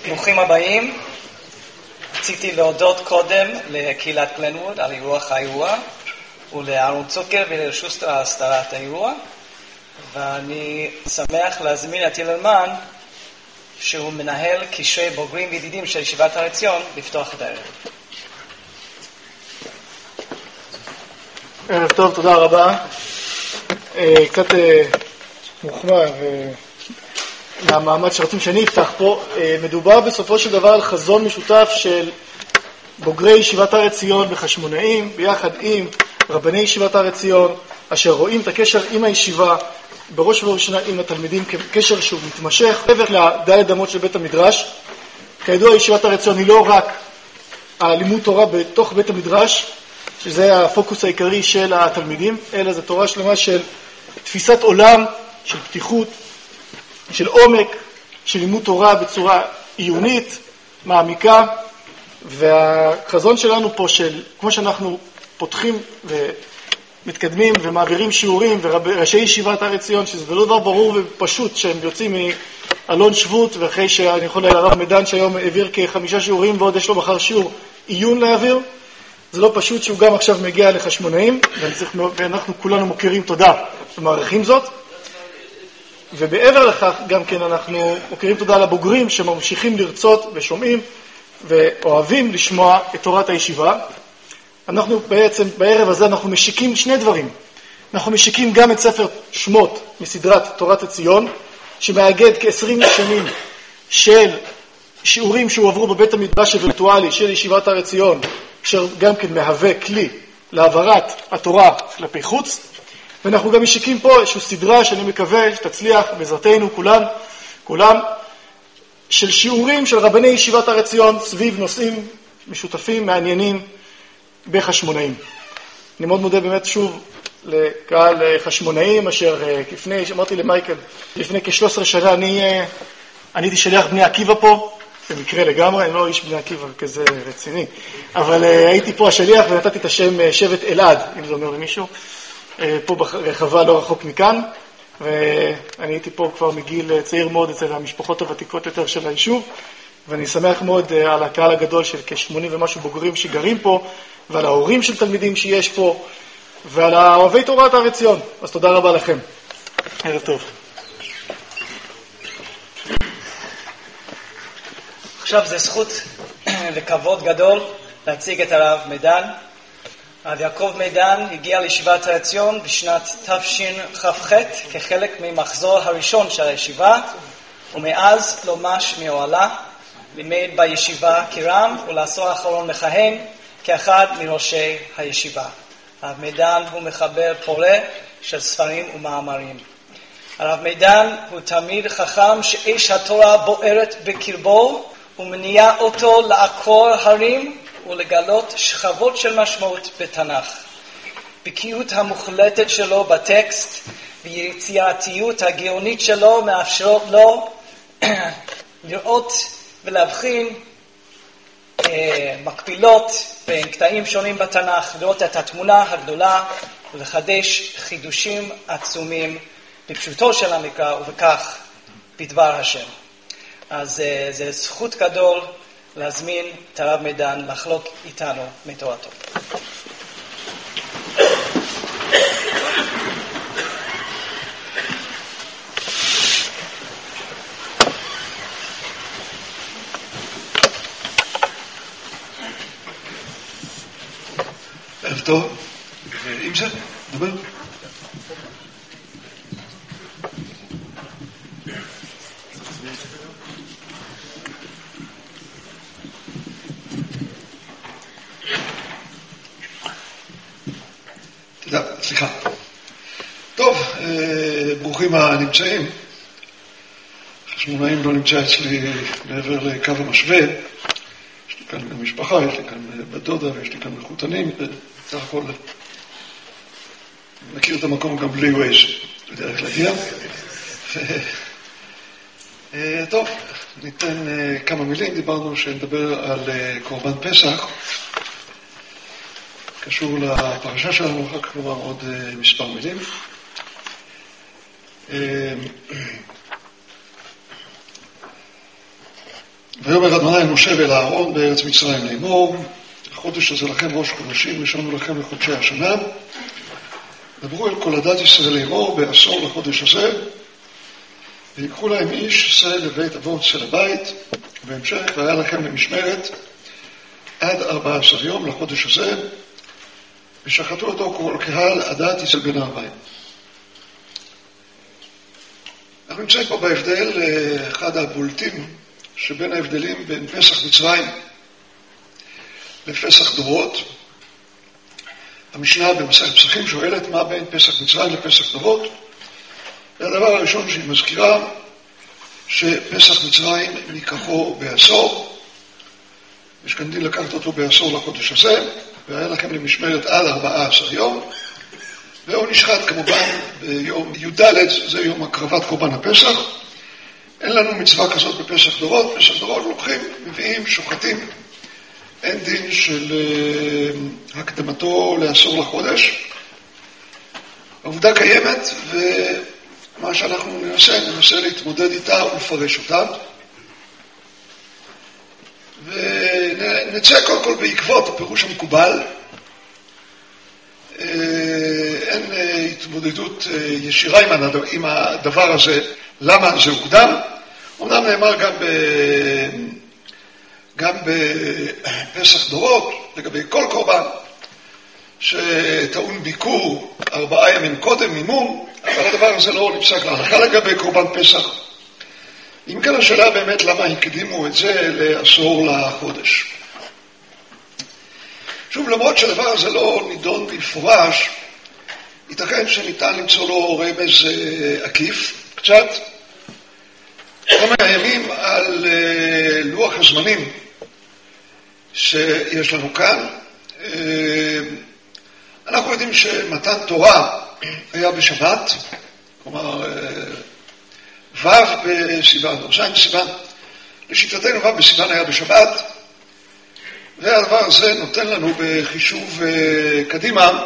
ברוכים הבאים. רציתי להודות קודם לקהילת גלנווד על אירוח האירוע, ולאהרון צוקר ולשוסטר על הסדרת האירוע, ואני שמח להזמין את ילמן, שהוא מנהל קשרי בוגרים וידידים של ישיבת הר עציון, לפתוח את הערב. ערב טוב, תודה רבה. קצת מוחמא מהמעמד שרוצים שאני אפתח פה. מדובר בסופו של דבר על חזון משותף של בוגרי ישיבת הר עציון וחשמונאים, ביחד עם רבני ישיבת הר עציון, אשר רואים את הקשר עם הישיבה, בראש ובראשונה עם התלמידים, כקשר שהוא מתמשך, מעבר לדלת אמות של בית המדרש. כידוע, ישיבת הר עציון היא לא רק הלימוד תורה בתוך בית המדרש, שזה הפוקוס העיקרי של התלמידים, אלא זו תורה שלמה של תפיסת עולם, של פתיחות, של עומק, של לימוד תורה בצורה עיונית, מעמיקה. והחזון שלנו פה של, כמו שאנחנו פותחים ומתקדמים ומעבירים שיעורים, וראשי ישיבת הר עציון, שזה לא דבר ברור ופשוט שהם יוצאים מאלון שבות, ואחרי שאני יכול להגיד הרב מדן שהיום העביר כ5 שיעורים ועוד יש לו מחר שיעור עיון להעביר, זה לא פשוט שהוא גם עכשיו מגיע לחשמונאים, ואנחנו כולנו מוכירים תודה ומעריכים זאת. ובעבר לכך גם כן אנחנו מוכירים תודה לבוגרים שממשיכים לרצות ושומעים ואוהבים לשמוע את תורת הישיבה. אנחנו בעצם בערב הזה אנחנו משיקים שני דברים. אנחנו משיקים גם את ספר שמות מסדרת תורת הציון, שמאגד כ20 שנים של שיעורים שהועברו בבית המדרש הווירטואלי של ישיבת הר עציון, אשר גם כן מהווה כלי להעברת התורה כלפי חוץ. ואנחנו גם משיקים פה איזושהי סדרה שאני מקווה שתצליח בעזרתנו כולם, של שיעורים של רבני ישיבת הר עציון סביב נושאים משותפים, מעניינים בחשמונאים. אני מאוד מודה באמת שוב לקהל חשמונאים, אשר אמרתי למייקל, לפני כ13 שנה אני הייתי שליח בני עקיבא פה, במקרה לגמרי, אני לא איש בני עקיבא כזה רציני, אבל הייתי פה השליח ונתתי את השם שבט אלעד, אם זה אומר למישהו, פה ברחבה לא רחוק מכאן, ואני הייתי פה כבר מגיל צעיר מאוד אצל המשפחות הוותיקות יותר של היישוב, ואני שמח מאוד על הקהל הגדול של כ80 ומשהו בוגרים שגרים פה, ועל ההורים של תלמידים שיש פה, ועל אוהבי תורת הר עציון. אז תודה רבה לכם. ערב טוב. עכשיו זה זכות וכבוד גדול להציג את הרב מדן. הרב יעקב מדן הגיע לישיבת הר עציון בשנת תשכ"ח כחלק ממחזור הראשון של הישיבה, ומאז לא מש מאוהלה, לימד בישיבה כרם, ולעשור האחרון מכהן כאחד מראשי הישיבה. הרב מדן הוא מחבר פורה של ספרים ומאמרים. הרב מדן הוא תלמיד חכם שאש התורה בוערת בקרבו, ומניע אותו לעקור הרים ולגלות שכבות של משמעות בתנ"ך. בקיאות המוחלטת שלו בטקסט ויצירתיות הגאונית שלו מאפשרות לו לראות ולהבחין מקבילות בין קטעים שונים בתנ"ך, לראות את התמונה הגדולה ולחדש חידושים עצומים בפשוטו של המקרא ובכך בדבר השם. אז זה זכות גדול להזמין את הרב מדן לחלוק איתנו מתורתו. ערב טוב, אם זה, דבר. תודה, סליחה. טוב, ברוכים הנמצאים. חשמונאים לא נמצא אצלי מעבר לקו המשווה. יש לי כאן גם משפחה, יש לי כאן בת דודה ויש לי כאן מחותנים. בסך הכל מכיר את המקום גם בלי ווייז, בדרך להגיע. טוב, ניתן כמה מילים. דיברנו שנדבר על קורבן פסח. קשור לפרשה שלנו, אחר כך נאמר עוד מספר מילים. ויאמר אדוני אל משה ואל אהרון בארץ מצרים לאמור, החודש הזה לכם ראש חודשים, ראשון לכם לחודשי השנה. דברו אל כל עדת ישראל לאמור בעשור לחודש הזה, ויקחו להם איש שא לבית אבות של הבית, ובהמשך והיה לכם למשמרת עד 14 יום לחודש הזה, ושחטו אותו כל קהל עדת ישראל בן 40. אנחנו נמצאים פה בהבדל, אחד הבולטים שבין ההבדלים בין פסח מצרים לפסח דורות. המשנה במסכת פסחים שואלת מה בין פסח מצרים לפסח דורות. והדבר הראשון שהיא מזכירה, שפסח מצרים ניקחו בעשור. יש כאן דין לקחת אותו בעשור לחודש הזה, והיה לכם למשמרת עד 14 יום. והוא נשחט כמובן ביום י"ד, זה יום הקרבת קורבן הפסח. אין לנו מצווה כזאת בפסח דורות. פסח דורות לוקחים, מביאים, שוחטים. אין דין של הקדמתו לעשור לחודש. העובדה קיימת, ומה שאנחנו ננסה להתמודד איתה ולפרש אותה. ונצא קודם כל בעקבות הפירוש המקובל. אין התמודדות ישירה עם הדבר הזה, למה זה הוקדם. אומנם נאמר גם בפסח דורות, לגבי כל קורבן, שטעון ביקור 4 ימים קודם מימון, אבל הדבר הזה לא נפסק להלכה לגבי קורבן פסח. אם כן השאלה באמת למה הקדימו את זה לעשור לחודש. שוב, למרות שהדבר הזה לא נידון במפורש, ייתכן שניתן למצוא לו רמז עקיף, קצת. כמה ימים על לוח הזמנים שיש לנו כאן. אנחנו יודעים שמתן תורה היה בשבת, כלומר ו' בסיוון, או ז' בסיוון. לשיטתנו ו' בסיוון היה בשבת, והדבר הזה נותן לנו בחישוב קדימה,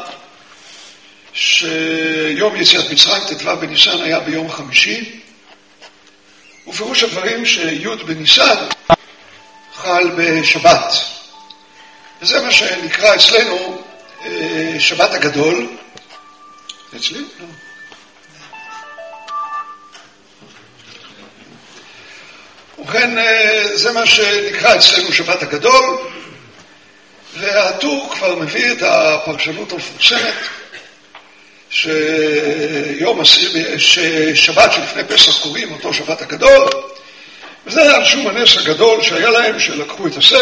שיום יציאת מצרים ט"ו בניסן היה ביום חמישי, ופירוש הדברים שי' בניסן חל בשבת. וזה מה שנקרא אצלנו שבת הגדול. אצלי? לא. ובכן, זה מה שנקרא אצלנו שבת הגדול, והטור כבר מביא את הפרשנות המפורסמת, ששבת שלפני פסח קוראים אותו שבת הגדול, וזה היה שום הנס הגדול שהיה להם, שלקחו את השא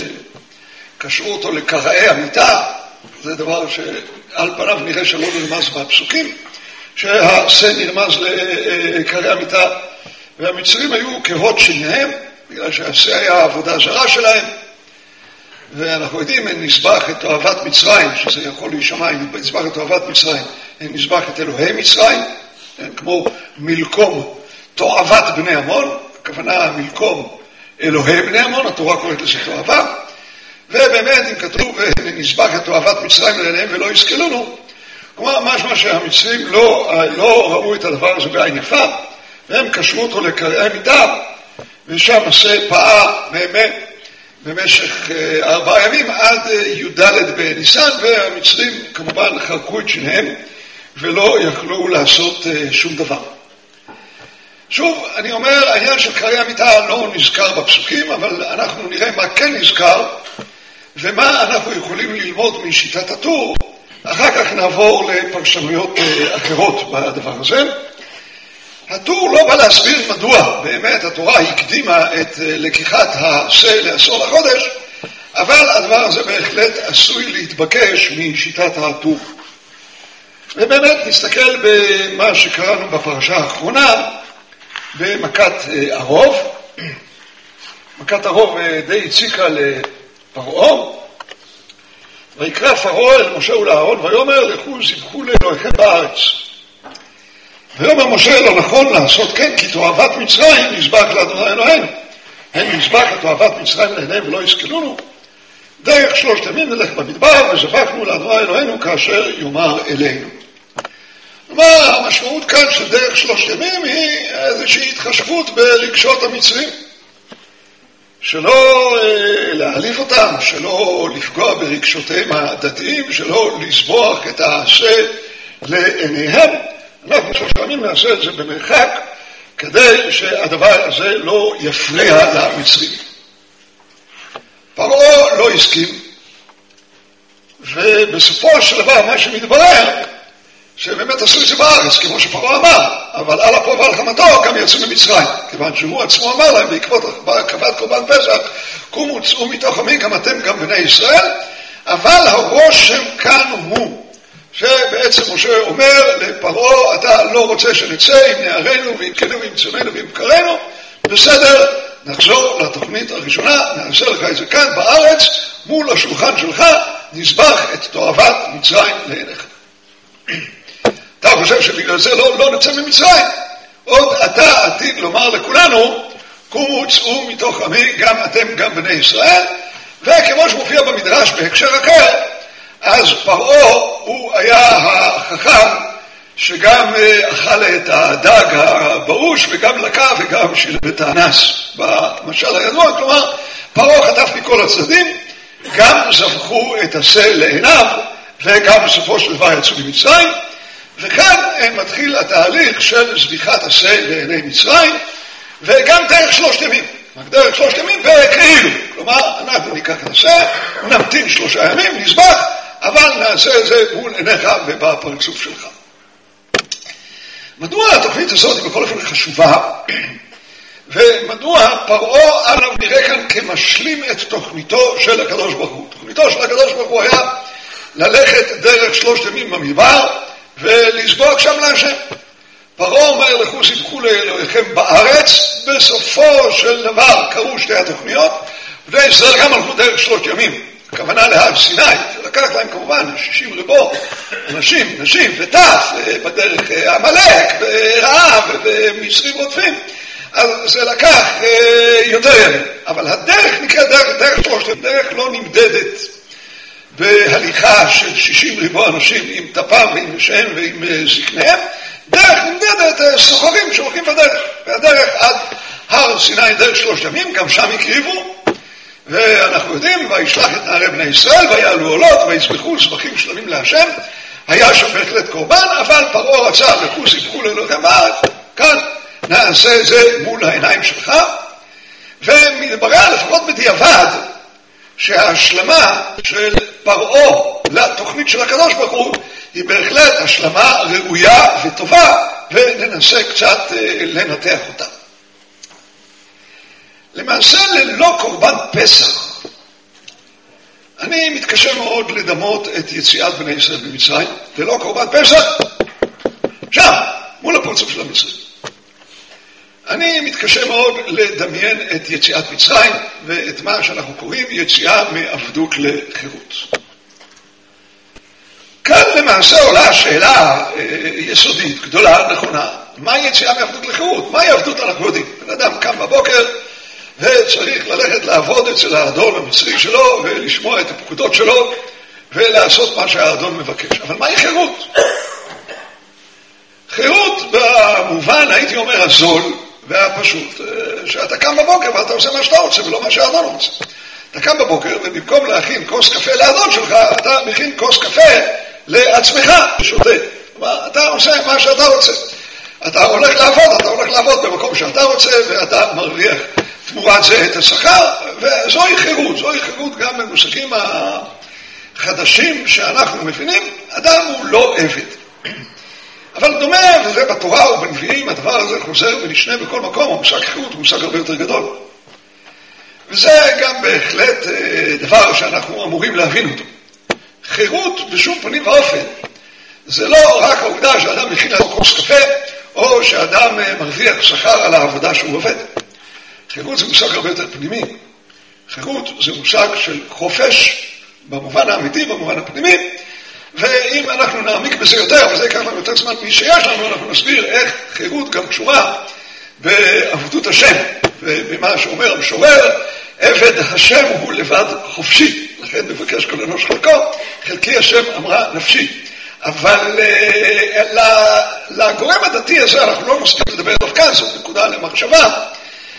וקשרו אותו לקרעי המיטה. זה דבר שעל פניו נראה שלא נרמז בפסוקים, שהשא נרמז לקרעי המיטה, והמצרים היו כהות שניהם, בגלל שהשא היה העבודה הזרה שלהם, ואנחנו יודעים, אין נזבח את אוהבת מצרים, שזה יכול להישמע, אין נזבח את אוהבת מצרים, אין נזבח את אלוהי מצרים, כמו מלקום תועבת בני עמון, הכוונה מלקום אלוהי בני עמון, התורה קוראת לזה תועבה, ובאמת אם כתוב נזבח את אוהבת מצרים לעיניהם ולא יזכלונו, כלומר משמע שהמצרים לא ראו את הדבר הזה בעין יפה, והם קשרו אותו לקרעי מיטה, ושם השא פעל במשך 4 ימים עד י"ד בניסן, והמצרים כמובן חרקו את שניהם ולא יכלו לעשות שום דבר. שוב, אני אומר, העניין של קרעי המיטה לא נזכר בפסוקים, אבל אנחנו נראה מה כן נזכר ומה אנחנו יכולים ללמוד משיטת הטור. אחר כך נעבור לפרשנויות אחרות בדבר הזה. הטור לא בא להסביר מדוע באמת התורה הקדימה את לקיחת השא לעשור לחודש, אבל הדבר הזה בהחלט עשוי להתבקש משיטת הטור. ובאמת נסתכל במה שקראנו בפרשה האחרונה, במכת ערוב. מכת ערוב די הציקה לפרעה, ויקרא פרעה אל משה ולאהרון ויאמר לכו זבחו לאלוהיכם בארץ. ויאמר משה לא נכון לעשות כן, כי תועבת מצרים נזבח לאדוני אלוהינו. הם נזבח את תועבת מצרים לעיניהם ולא יזכלונו. דרך 3 ימים נלך במדבר וזבחנו לאדוני אלוהינו כאשר יאמר אלינו. כלומר, המשמעות כאן של דרך 3 ימים היא איזושהי התחשבות ברגשות המצרים. שלא להעליב אותם, שלא לפגוע ברגשותיהם הדתיים, שלא לסבוח את העשה לעיניהם. אנחנו שלוש פעמים נעשה את זה במרחק, כדי שהדבר הזה לא יפריע למצרים. פרעה לא הסכים, ובסופו של דבר מה שמתברר, שבאמת עשו את זה בארץ, כמו שפרעה אמר, אבל על אפו ועל חמתו גם יצאו ממצרים, כיוון שהוא עצמו אמר להם, בעקבות הקרבת קורבן פסח, קומו צאו מתוך עמי, גם אתם גם בני ישראל, אבל הרושם כאן הוא, שבעצם משה אומר לפרעה, אתה לא רוצה שנצא עם נערינו ועם כלינו ועם צאננו ועם בקרינו, בסדר, נחזור לתוכנית הראשונה, נעשה לך את זה כאן בארץ, מול השולחן שלך, נזבח את תועבת מצרים לעיניך. אתה חושב שבגלל זה לא נצא ממצרים? עוד אתה עתיד לומר לכולנו, קומו צאו מתוך עמי, גם אתם גם בני ישראל, וכמו שמופיע במדרש בהקשר אחר, אז פרעה הוא היה החכם שגם אכל את הדג הברוש וגם לקה וגם שילם את האנס במשל הידוע, כלומר פרעה חטף מכל הצדדים, גם זבחו את השה לעיניו וגם בסופו של דבר יצאו ממצרים, וכאן מתחיל התהליך של זביחת השה לעיני מצרים, וגם דרך 3 ימים. דרך 3 ימים וכאילו, כלומר אנחנו ניקח את השה, נמתין 3 ימים, נזבח, אבל נעשה את זה מול עיניך ובפרצוף שלך. מדוע התוכנית הזאת היא בכל אופן חשובה, ומדוע פרעה עליו נראה כאן כמשלים את תוכניתו של הקדוש ברוך הוא. תוכניתו של הקדוש ברוך הוא היה ללכת דרך 3 ימים במדבר ולסבוח שם להשם. פרעה אומר לכו זבחו לאלוהיכם בארץ, בסופו של דבר קרו 2 התוכניות, בני ישראל גם הלכו דרך 3 ימים. הכוונה להר סיני, שלקח להם כמובן 60 ריבו, אנשים, נשים וטף, בדרך עמלק ורעב ומצרים רודפים, אז זה לקח יותר ימים. אבל הדרך נקראת דרך 3 ימים, דרך לא נמדדת בהליכה של 60 ריבו אנשים עם טפם ועם נשיהם ועם זקניהם, דרך נמדדת סוחרים שהולכים בדרך, והדרך עד הר סיני דרך 3 ימים, גם שם הקריבו, ואנחנו יודעים, וישלח את נערי בני ישראל, ויעלו עולות, ויזבחו זבחים שלמים להשם, היה שם בהחלט קורבן, אבל פרעה רצה, לכו זבחו לאלוהיכם בארץ, כאן נעשה זה מול העיניים שלך, ומתברר לפחות בדיעבד, שההשלמה של פרעה לתוכנית של הקדוש ברוך הוא, היא בהחלט השלמה ראויה וטובה, וננסה קצת לנתח אותה. למעשה ללא קורבן פסח, אני מתקשה מאוד לדמות את יציאת בני ישראל במצרים, ללא קורבן פסח, שם, מול הפרצוף של המצרים. אני מתקשה מאוד לדמיין את יציאת מצרים, ואת מה שאנחנו קוראים יציאה מעבדות לחירות. כאן למעשה עולה שאלה יסודית, גדולה, נכונה, מהי יציאה מעבדות לחירות? מהי עבדות אנחנו יודעים? בן אדם קם בבוקר, וצריך ללכת לעבוד אצל האדון המצרי שלו, ולשמוע את הפקודות שלו, ולעשות מה שהאדון מבקש. אבל מהי חירות? חירות במובן, הייתי אומר, הזול והפשוט, שאתה קם בבוקר ואתה עושה מה שאתה רוצה, ולא מה שהאדון רוצה. אתה קם בבוקר, ובמקום להכין כוס קפה לאדון שלך, אתה מכין כוס קפה לעצמך, שותה. כלומר, אתה עושה מה שאתה רוצה. אתה הולך לעבוד במקום שאתה רוצה, ואתה מרוויח תמורת זה את השכר, וזוהי חירות. זוהי חירות גם במושגים החדשים שאנחנו מבינים, אדם הוא לא עבד. אבל דומה, וזה בתורה ובנביאים, הדבר הזה חוזר ונשנה בכל מקום, המושג חירות הוא מושג הרבה יותר גדול. וזה גם בהחלט דבר שאנחנו אמורים להבין אותו. חירות בשום פנים ואופן, זה לא רק העובדה שאדם מכין לעצמו כוס קפה, או שאדם מרוויח שכר על העבודה שהוא עובד. חירות זה מושג הרבה יותר פנימי. חירות זה מושג של חופש, במובן האמיתי, במובן הפנימי, ואם אנחנו נעמיק בזה יותר, וזה ייקח לנו יותר זמן מי שיש לנו, אנחנו נסביר איך חירות גם קשורה בעבדות השם, ובמה שאומר המשורר, עבד השם הוא לבד חופשי, לכן מבקש כל אנוש חלקו, חלקי השם אמרה נפשי. אבל לגורם הדתי הזה אנחנו לא נסכים לדבר דווקא, זאת נקודה למחשבה,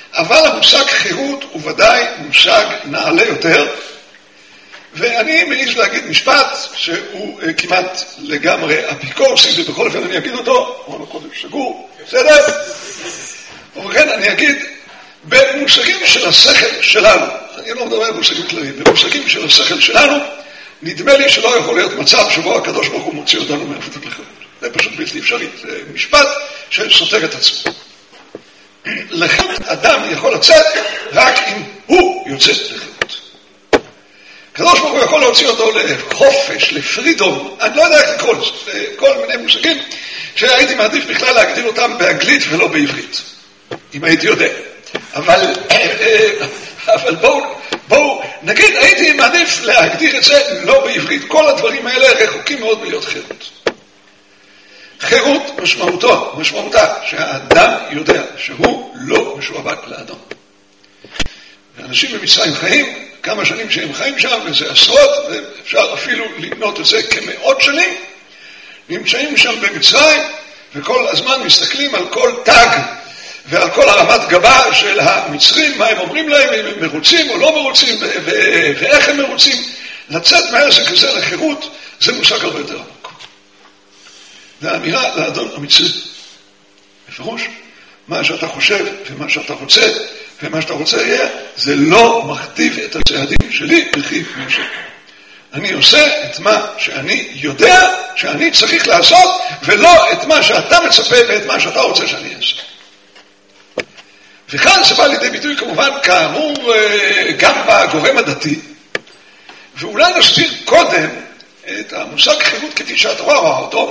אבל המושג חירות הוא ודאי מושג נעלה יותר, ואני מעיז להגיד משפט שהוא כמעט לגמרי אפיקורסי, ובכל אופן אני אגיד אותו, אמרנו קודם סגור, בסדר? ובכן אני אגיד, במושגים של השכל שלנו, אני לא מדבר במושגים כלליים, במושגים של השכל שלנו, נדמה לי שלא יכול להיות מצב שבו הקדוש ברוך הוא מוציא אותנו מעבדות לחירות. זה פשוט בלתי אפשרי, זה משפט שסותר את עצמו. לחירות אדם יכול לצאת רק אם הוא יוצא לחירות. הקדוש ברוך הוא יכול להוציא אותו לחופש, לפרידום, אני לא יודע איך לקרוא לזה, כל מיני מושגים שהייתי מעדיף בכלל להגדיר אותם באנגלית ולא בעברית, אם הייתי יודע. אבל בואו נגיד, הייתי מעדיף להגדיר את זה לא בעברית. כל הדברים האלה רחוקים מאוד מלהיות חירות. חירות משמעותה שהאדם יודע שהוא לא משועבד לאדון. ואנשים במצרים חיים, כמה שנים שהם חיים שם, וזה עשרות, ואפשר אפילו למנות את זה כמאות שנים, נמצאים שם במצרים, וכל הזמן מסתכלים על כל תג, ועל כל הרמת גבה של המצרים, מה הם אומרים להם, אם הם מרוצים או לא מרוצים, ואיך הם מרוצים. לצאת מהעסק הזה לחירות, זה מושג הרבה יותר עמוק. והאמירה לאדון המצרי, בפירוש, מה שאתה חושב ומה שאתה רוצה, ומה שאתה רוצה יהיה, זה לא מכתיב את הצעדים שלי בכי ממשל. אני עושה את מה שאני יודע שאני צריך לעשות, ולא את מה שאתה מצפה ואת מה שאתה רוצה שאני אעשה. וכאן זה בא לידי ביטוי כמובן כאמור גם בגורם הדתי, ואולי נסביר קודם את המושג חירות כפי שהתורה רואה אותו,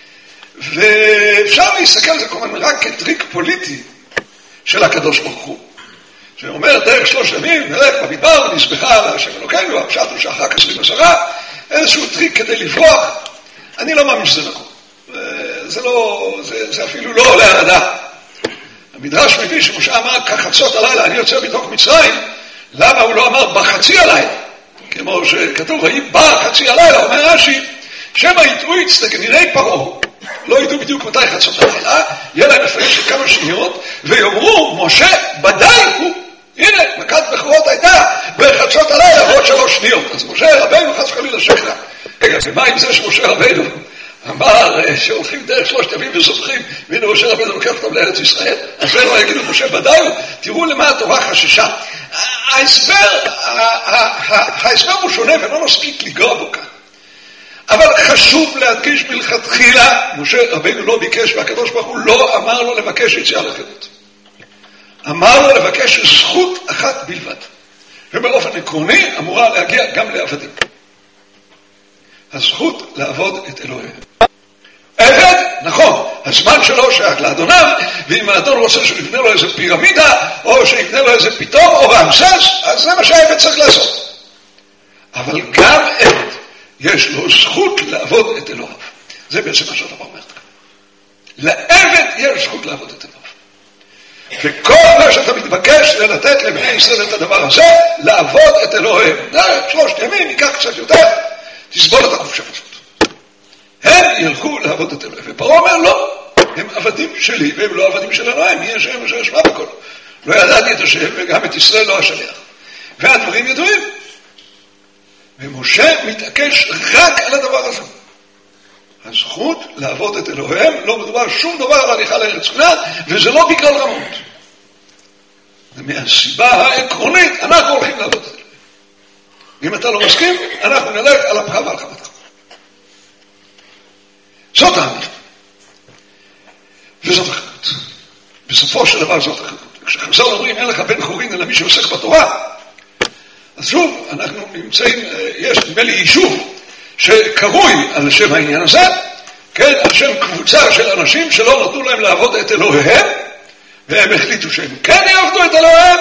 ואפשר להסתכל על זה כמובן רק כטריק פוליטי של הקדוש ברוך הוא, שאומר דרך 3 ימים נלך במדבר ונזבחה על השם אלוקינו, הפשט הוא שאחר 20 איזשהו טריק כדי לברוח. אני לא מאמין שזה נכון, זה אפילו לא עולה על הדעת. המדרש מביא שמשה אמר כחצות הלילה אני יוצא מתוך מצרים, למה הוא לא אמר בחצי הלילה? כמו שכתוב, ויהי בחצי הלילה, אומר רש"י, שמא יטעו יצטגניני פרעה, לא ידעו בדיוק מתי חצות הלילה, יהיה להם הפרש של כמה שניות, ויאמרו, משה בדי הוא, הנה, מכת בכורות הייתה בחצות הלילה בעוד 3 שניות, אז משה רבינו חס וחלילה שקרה. רגע, ומה עם זה שמשה רבינו אמר שהולכים דרך 3 ימים וזוכרים, והנה משה רבינו לוקח אותם לארץ ישראל, אז זה לא יגידו משה בדי הוא, תראו למה התורה חששה. ההסבר הוא שונה ולא נספיק לגוע בו כאן. אבל חשוב להדגיש מלכתחילה, משה רבינו לא ביקש והקדוש ברוך הוא לא אמר לו לבקש יציאה לחירות. אמר לו לבקש זכות אחת בלבד. ובאופן עקרוני אמורה להגיע גם לעבדים. הזכות לעבוד את אלוהים. עבד, נכון, הזמן שלו שייך לאדוניו, ואם האדון רוצה שיבנה לו איזה פירמידה, או שיבנה לו איזה פיתום, או רמסס, אז זה מה שהעבד צריך לעשות. אבל גם עבד, יש לו זכות לעבוד את אלוהיו. זה בעצם מה שאתה אומרת כאן. לעבד יש זכות לעבוד את אלוהיו. וכל מה שאתה מתבקש זה לתת לבני ישראל את הדבר הזה, לעבוד את אלוהיהם. 3 ימים, ייקח קצת יותר, תסבול את החופשה הזאת. הם ילכו לעבוד את אלוהים. ופרעה אומר לא, הם עבדים שלי והם לא עבדים של אלוהים, מי השם אשר ישמע בכל. לא ידעתי את השם וגם את ישראל לא השליח. והדברים ידועים. ומשה מתעקש רק על הדבר הזה. הזכות לעבוד את אלוהים, לא מדובר שום דבר על הליכה לארץ כנען, וזה לא בגלל רמות. ומהסיבה העקרונית אנחנו הולכים לעבוד את אלוהים. אם אתה לא מסכים, אנחנו נלך על אפך ועל חמתך. זאת האמירה. וזאת אחרת. בסופו של דבר זאת אחרת. כשחז"ל אומרים אין לך בן חורין אלא מי שעוסק בתורה, אז שוב אנחנו נמצאים, יש נדמה לי יישוב שקרוי על שם העניין הזה, כן, על שם קבוצה של אנשים שלא נתנו להם לעבוד את אלוהיהם, והם החליטו שהם כן יעבדו את אלוהיהם,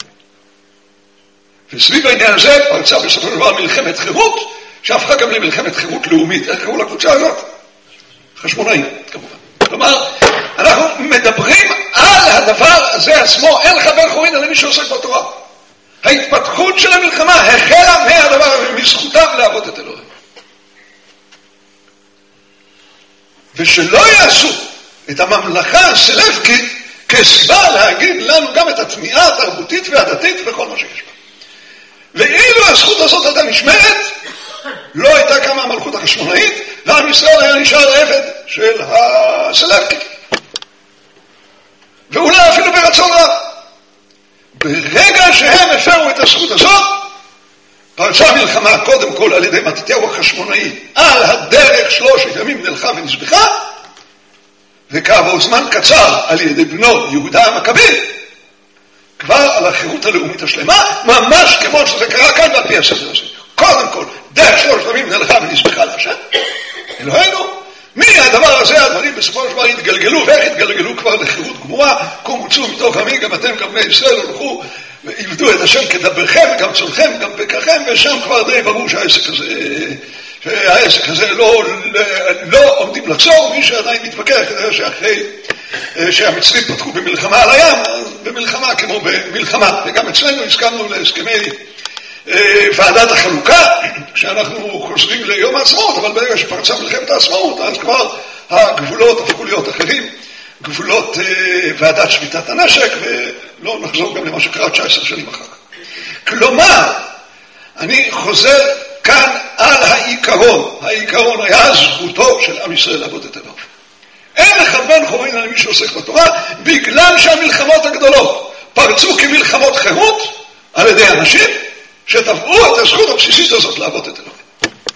וסביב העניין הזה פרצה בסופו של דבר מלחמת חירות, שהפכה גם למלחמת חירות לאומית. איך קראו לקבוצה הזאת? חשמונאים, כמובן. כלומר, אנחנו מדברים על הדבר הזה עצמו, אין לך בן חורין אלא מי שעוסק בתורה. ההתפתחות של המלחמה החלה מהדבר הזה, מזכותם לעבוד את אלוהים. ושלא יעשו את הממלכה הסלבקית כסיבה להגיד לנו גם את התמיעה התרבותית והדתית וכל מה שיש בה. ואילו הזכות הזאת הייתה נשמרת, לא הייתה קמה המלכות החשמונאית, ועם ישראל היה נשאר עבד של הסלבקים. ואולי אפילו ברצון רב. ברגע שהם הפרו את הזכות הזאת, פרצה מלחמה קודם כל על ידי מתתיהו החשמונאי על הדרך 3 ימים נלכה ונזבחה, וכעבור זמן קצר על ידי בנו יהודה המכבי, כבר על החירות הלאומית השלמה, ממש כמו שזה קרה כאן ועל פי הסדר הזה. קודם כל, דרך 3 ימים נלכה ונזבחה להשם, אלוהינו, מהדבר הזה הדברים בסופו של דבר התגלגלו, ואיך התגלגלו כבר לחירות גמורה, קומו צאו מתוך עמי, גם אתם, גם בני ישראל, הלכו ועבדו את השם כדברכם, גם צונכם, גם פקחם, ושם כבר די ברור שהעסק הזה לא עומדים לעצור. מי שעדיין מתפקח, כנראה שאחרי שהמצרים פתחו במלחמה על הים, במלחמה כמו במלחמה, וגם אצלנו הסכמנו להסכמי ועדת החלוקה, כשאנחנו חוזרים ליום העצמאות, אבל ברגע שפרצה מלחמת העצמאות, אז כבר הגבולות הפכו להיות אחרים, גבולות ועדת שביתת הנשק, ולא נחזור גם למה שקרה 19 שנים אחר כך. כלומר, אני חוזר כאן על העיקרון. העיקרון היה זכותו של עם ישראל לעבוד את אלוהיו. אין לכוון חורין על מי שעוסק בתורה, בגלל שהמלחמות הגדולות פרצו כמלחמות חירות על ידי אנשים שתבעו את הזכות הבסיסית הזאת לעבוד את אלוהים.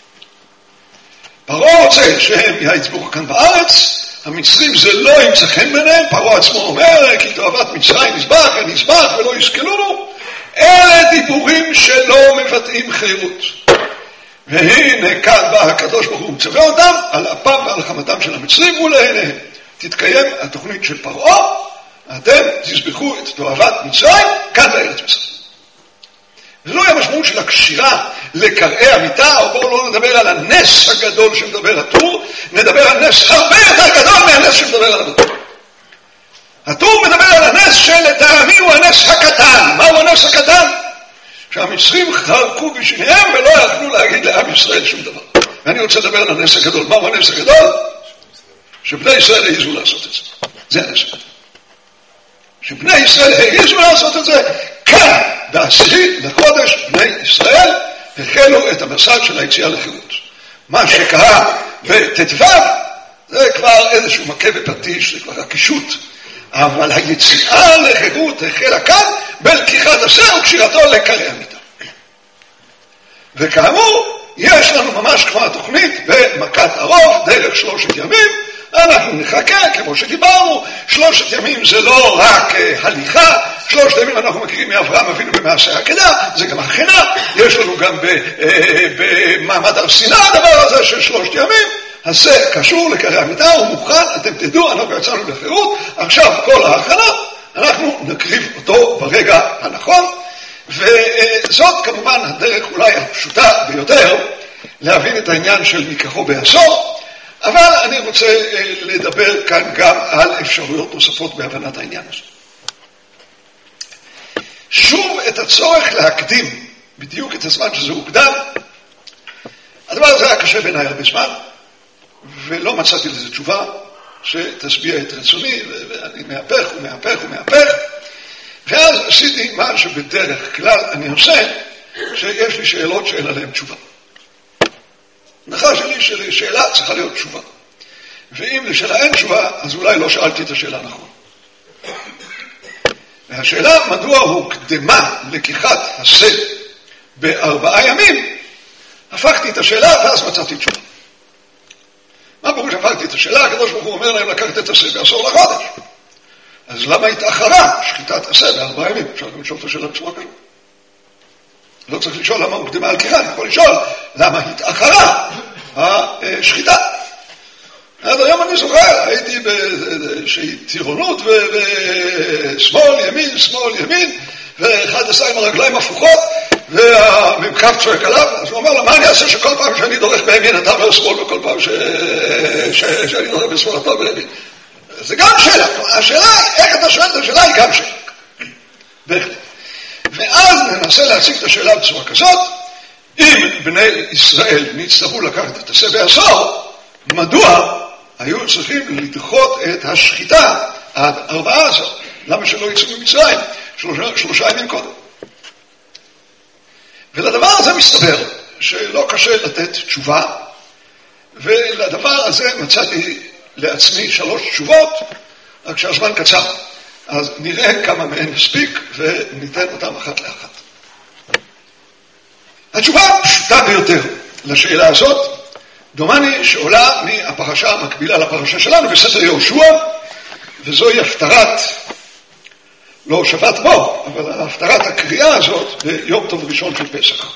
פרעה רוצה שהם יעצבו כאן בארץ, המצרים זה לא ימצא חן ביניהם, פרעה עצמו אומר, כי תועבת מצרים נזבח ולא יזכלונו. אלה דיבורים שלא מבטאים חירות. והנה כאן בא הקדוש ברוך הוא מצווה אותם על אפם ועל חמתם של המצרים ולעיניהם. תתקיים התוכנית של פרעה, אתם תזבחו את תועבת מצרים כאן בארץ מצרים. זה לא היה משמעות של הקשירה לקראי המיטה, או בואו לא נדבר על הנס הגדול שמדבר הטור, נדבר על נס הרבה יותר גדול מהנס שמדבר על הטור. הטור מדבר על הנס שלטעמי הוא הנס הקטן. מהו הנס הקטן? שהמצרים חרקו בשניהם ולא יכלו להגיד לעם ישראל שום דבר. ואני רוצה לדבר על הנס הגדול. מהו הנס הגדול? שבני ישראל העיזו לעשות את זה. זה הנס הגדול. שבני ישראל העיזו לעשות את זה, כאן, ב10 לחודש, בני ישראל החלו את המסע של היציאה לחירות. מה שקרה בט"ו, זה כבר איזשהו מכה בפטיש, זה כבר הקישוט. אבל היציאה לחירות החלה כאן בלקיחת השה וקשירתו לקראי המיטה. וכאמור, יש לנו ממש כבר תוכנית במכת הרוב, דרך 3 ימים. אנחנו נחכה, כמו שדיברנו, 3 ימים זה לא רק הליכה, 3 ימים אנחנו מכירים מאברהם אבינו במעשה העקדה, זה גם הכנה, יש לנו גם במעמד הר סיני הדבר הזה של 3 ימים, אז זה קשור לקראי המיטה, הוא מוכן, אתם תדעו, אנחנו יצאנו לחירות, עכשיו כל ההכנה, אנחנו נקריב אותו ברגע הנכון, וזאת כמובן הדרך אולי הפשוטה ביותר להבין את העניין של מקחו בעשור, אבל אני רוצה לדבר כאן גם על אפשרויות נוספות בהבנת העניין הזה. שוב את הצורך להקדים בדיוק את הזמן שזה הוקדם, הדבר הזה היה קשה בעיניי הרבה זמן, ולא מצאתי לזה תשובה שתשביע את רצוני, ואני מהפך, ואז עשיתי מה שבדרך כלל אני עושה, שיש לי שאלות שאין עליהן תשובה. הנחה שלי שלשאלה צריכה להיות תשובה. ואם לשאלה אין תשובה, אז אולי לא שאלתי את השאלה נכון. והשאלה מדוע הוקדמה לקיחת השה ב4 ימים, הפכתי את השאלה ואז מצאתי תשובה. מה ברור שהפכתי את השאלה? הקדוש ברוך הוא אומר להם לקחת את השה ב10 לחודש. אז למה התאחרה שחיטת השה ב4 ימים? אפשר גם לשאול את השאלה בצורה כזאת. לא צריך לשאול למה הוקדמה על קיחה, אני יכול לשאול למה התאחרה השחיטה. עד היום אני זוכר, הייתי באיזושהי טירונות ושמאל ימין, ואחד עשה עם הרגליים הפוכות, והממקף צועק עליו, אז הוא אומר לו, מה אני אעשה שכל פעם שאני דורך בימין אתה עובר שמאל, וכל פעם שאני דורך בשמאל אתה עובר בימין. זה גם שאלה, השאלה, איך אתה שואל את השאלה היא גם שאלה. בהחלט. ואז ננסה להציג את השאלה בצורה כזאת, אם בני ישראל נצטרכו לקחת את השה בעשור, מדוע היו צריכים לדחות את השחיטה עד 14 למה שלא יצאו ממצרים 3 ימים קודם? ולדבר הזה מסתבר שלא קשה לתת תשובה, ולדבר הזה מצאתי לעצמי 3 תשובות, רק שהזמן קצר. אז נראה כמה מהן נספיק וניתן אותם אחת לאחת. התשובה פשוטה ביותר לשאלה הזאת, דומני שעולה מהפרשה המקבילה לפרשה שלנו בספר יהושע, וזוהי הפטרת, לא שבת בו, אבל הפטרת הקריאה הזאת ביום טוב ראשון של פסח.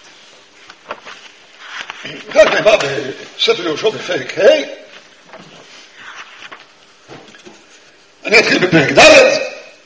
כך נאמר בספר יהושע בפרק ה', אני אתחיל בפרק ד',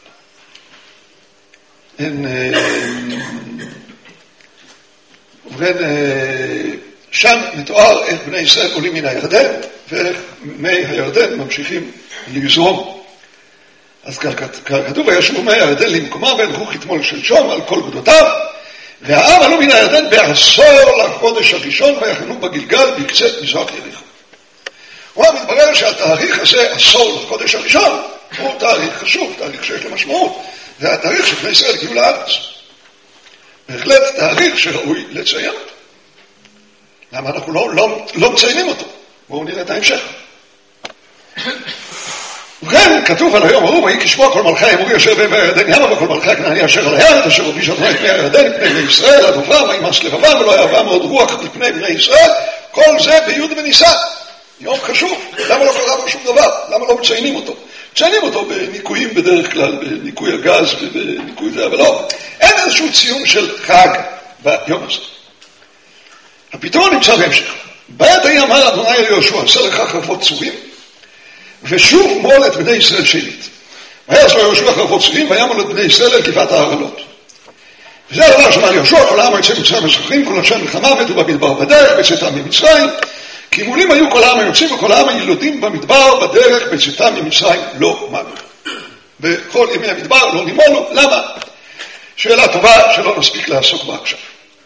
ובכן שם מתואר איך בני ישראל עולים מן הירדן, ואיך מי הירדן ממשיכים לזרום. אז כתוב, וישבו מי הירדן למקומם, והלכו כתמול שלשום על כל גדותיו, והעם עלו מן הירדן בעשור לחודש הראשון, ויחנו בגלגל בקצת מזרח יריחו. מתברר שהתאריך הזה, עשור לחודש הראשון, הוא תאריך חשוב, תאריך שיש לו משמעות. זה התאריך שבני ישראל הגיעו לארץ. בהחלט תאריך שראוי לציין אותו. למה אנחנו לא מציינים אותו? בואו נראה את ההמשך. ובכן, כתוב על היום ההוא, ויהי כשמוע כל מלכי האמורי אשר בין הירדן ימה, וכל מלכי הכנעני אשר על הירד, אשר הוביש אדוני את פני הירדן, פני בני ישראל, עד עברם, וימס לבבם, ולא ירבה מאוד רוח לפני בני ישראל. כל זה בי' בניסן. יום חשוב. למה לא קרה בו שום דבר? למה לא מציינים אותו? מציינים אותו בניקויים בדרך כלל, בניקוי הגז ובניקוי זה, אבל לא. אין איזשהו ציון של חג ביום הזה. הפתרון נמצא בהמשך. בעת ההיא אמר אדוני אל יהושע, עשה לך חרבות צורים, ושוב מול את בני ישראל שנית. ויעש לו יהושע חרבות צורים, וימול את בני ישראל אל גבעת ההרעלות. וזה הדבר שאמר יהושע, כל העם יוצא ממצרים וזוכרים, כל אנשי מלחמה מתו במדבר בדרך, בצאתם ממצרים, כי מולים היו כל העם היוצאים וכל העם הילודים במדבר בדרך, בצאתם ממצרים לא מלו. בכל ימי המדבר לא נימולו. למה? שאלה טובה שלא נספיק לעסוק בה עכשיו.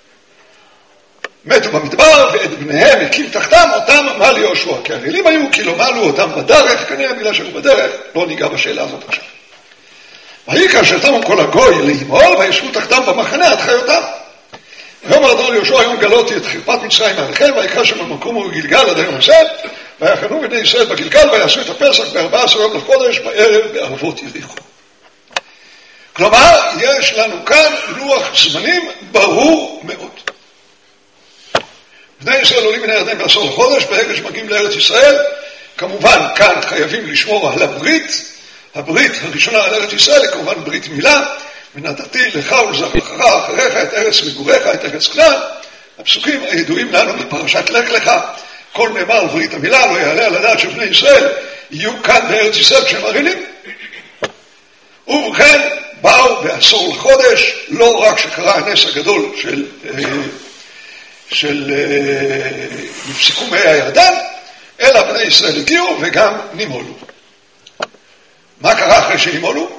מתו במדבר ואת בניהם הקים תחתם, אותם מל יהושע. כי הרעילים היו, כי לא מלו אותם בדרך, כנראה בגלל שהיו בדרך, לא ניגע בשאלה הזאת עכשיו. ויהי כאשר תמו כל הגוי לימול, וישבו תחתם במחנה עד חיותם. ויאמר אדוני יהושע, היום גלותי את חרפת מצרים מעליכם, ויקרא שם המקום הוא גלגל עד היום הזה, ויחנו בני ישראל בגלגל, ויעשו את הפסח ב14 יום לחודש, בערב בערבות יריחו. כלומר, יש לנו כאן לוח זמנים ברור מאוד. בני ישראל עולים מן הירדן בעשור לחודש, ברגע שמגיעים לארץ ישראל, כמובן כאן חייבים לשמור על הברית, הברית הראשונה על ארץ ישראל היא כמובן ברית מילה, ונתתי לך ולזרעך אחריך את ארץ מגוריך, את ארץ כנען. הפסוקים הידועים לנו בפרשת לך לך, כל נאמר על ברית המילה, לא יעלה על הדעת שבני ישראל יהיו כאן בארץ ישראל כשהם ערלים. ובכן, באו בעשור לחודש, לא רק שקרה הנס הגדול של נפסקו מי הירדן, אלא בני ישראל הגיעו וגם נימולו. מה קרה אחרי שנימולו?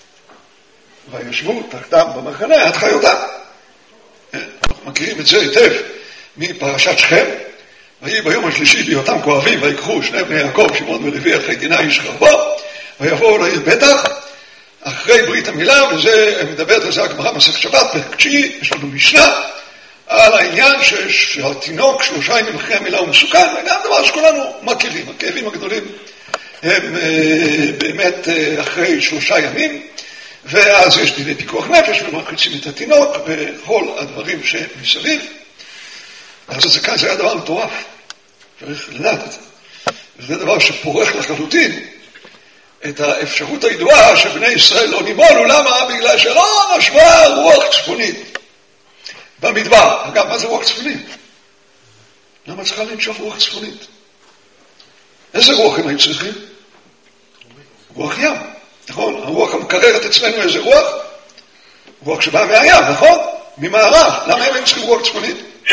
וישבו תחתם במחנה עד חיותם. אנחנו מכירים את זה היטב מפרשת שכם. ויהי ביום השלישי בהיותם כואבים, ויקחו שני בני יעקב, שמעון ולוי, אחרי דינה איש חרבו, ויבואו לעיר בטח, אחרי ברית המילה, וזה מדברת על זה הגמרא מסכת שבת, פרק 9, יש לנו משנה על העניין שהתינוק 3 ימים אחרי המילה הוא מסוכן, וגם דבר שכולנו מכירים. הכאבים הגדולים הם באמת אחרי 3 ימים, ואז יש דיני פיקוח נפש, ומרחיצים את התינוק, וכל הדברים שמסביב. אז זה כאן, זה היה דבר מטורף. צריך לדעת את זה. וזה דבר שפורח לחלוטין את האפשרות הידועה שבני ישראל לא נימולו. למה? בגלל שלא נשבה רוח צפונית במדבר. אגב, מה זה רוח צפונית? למה צריכה לנשוב רוח צפונית? איזה רוח הם היו צריכים? רוח ים. נכון? הרוח המקררת אצלנו איזה רוח? רוח שבאה מהים, נכון? ממערב. למה הם צריכים רוח צפונית?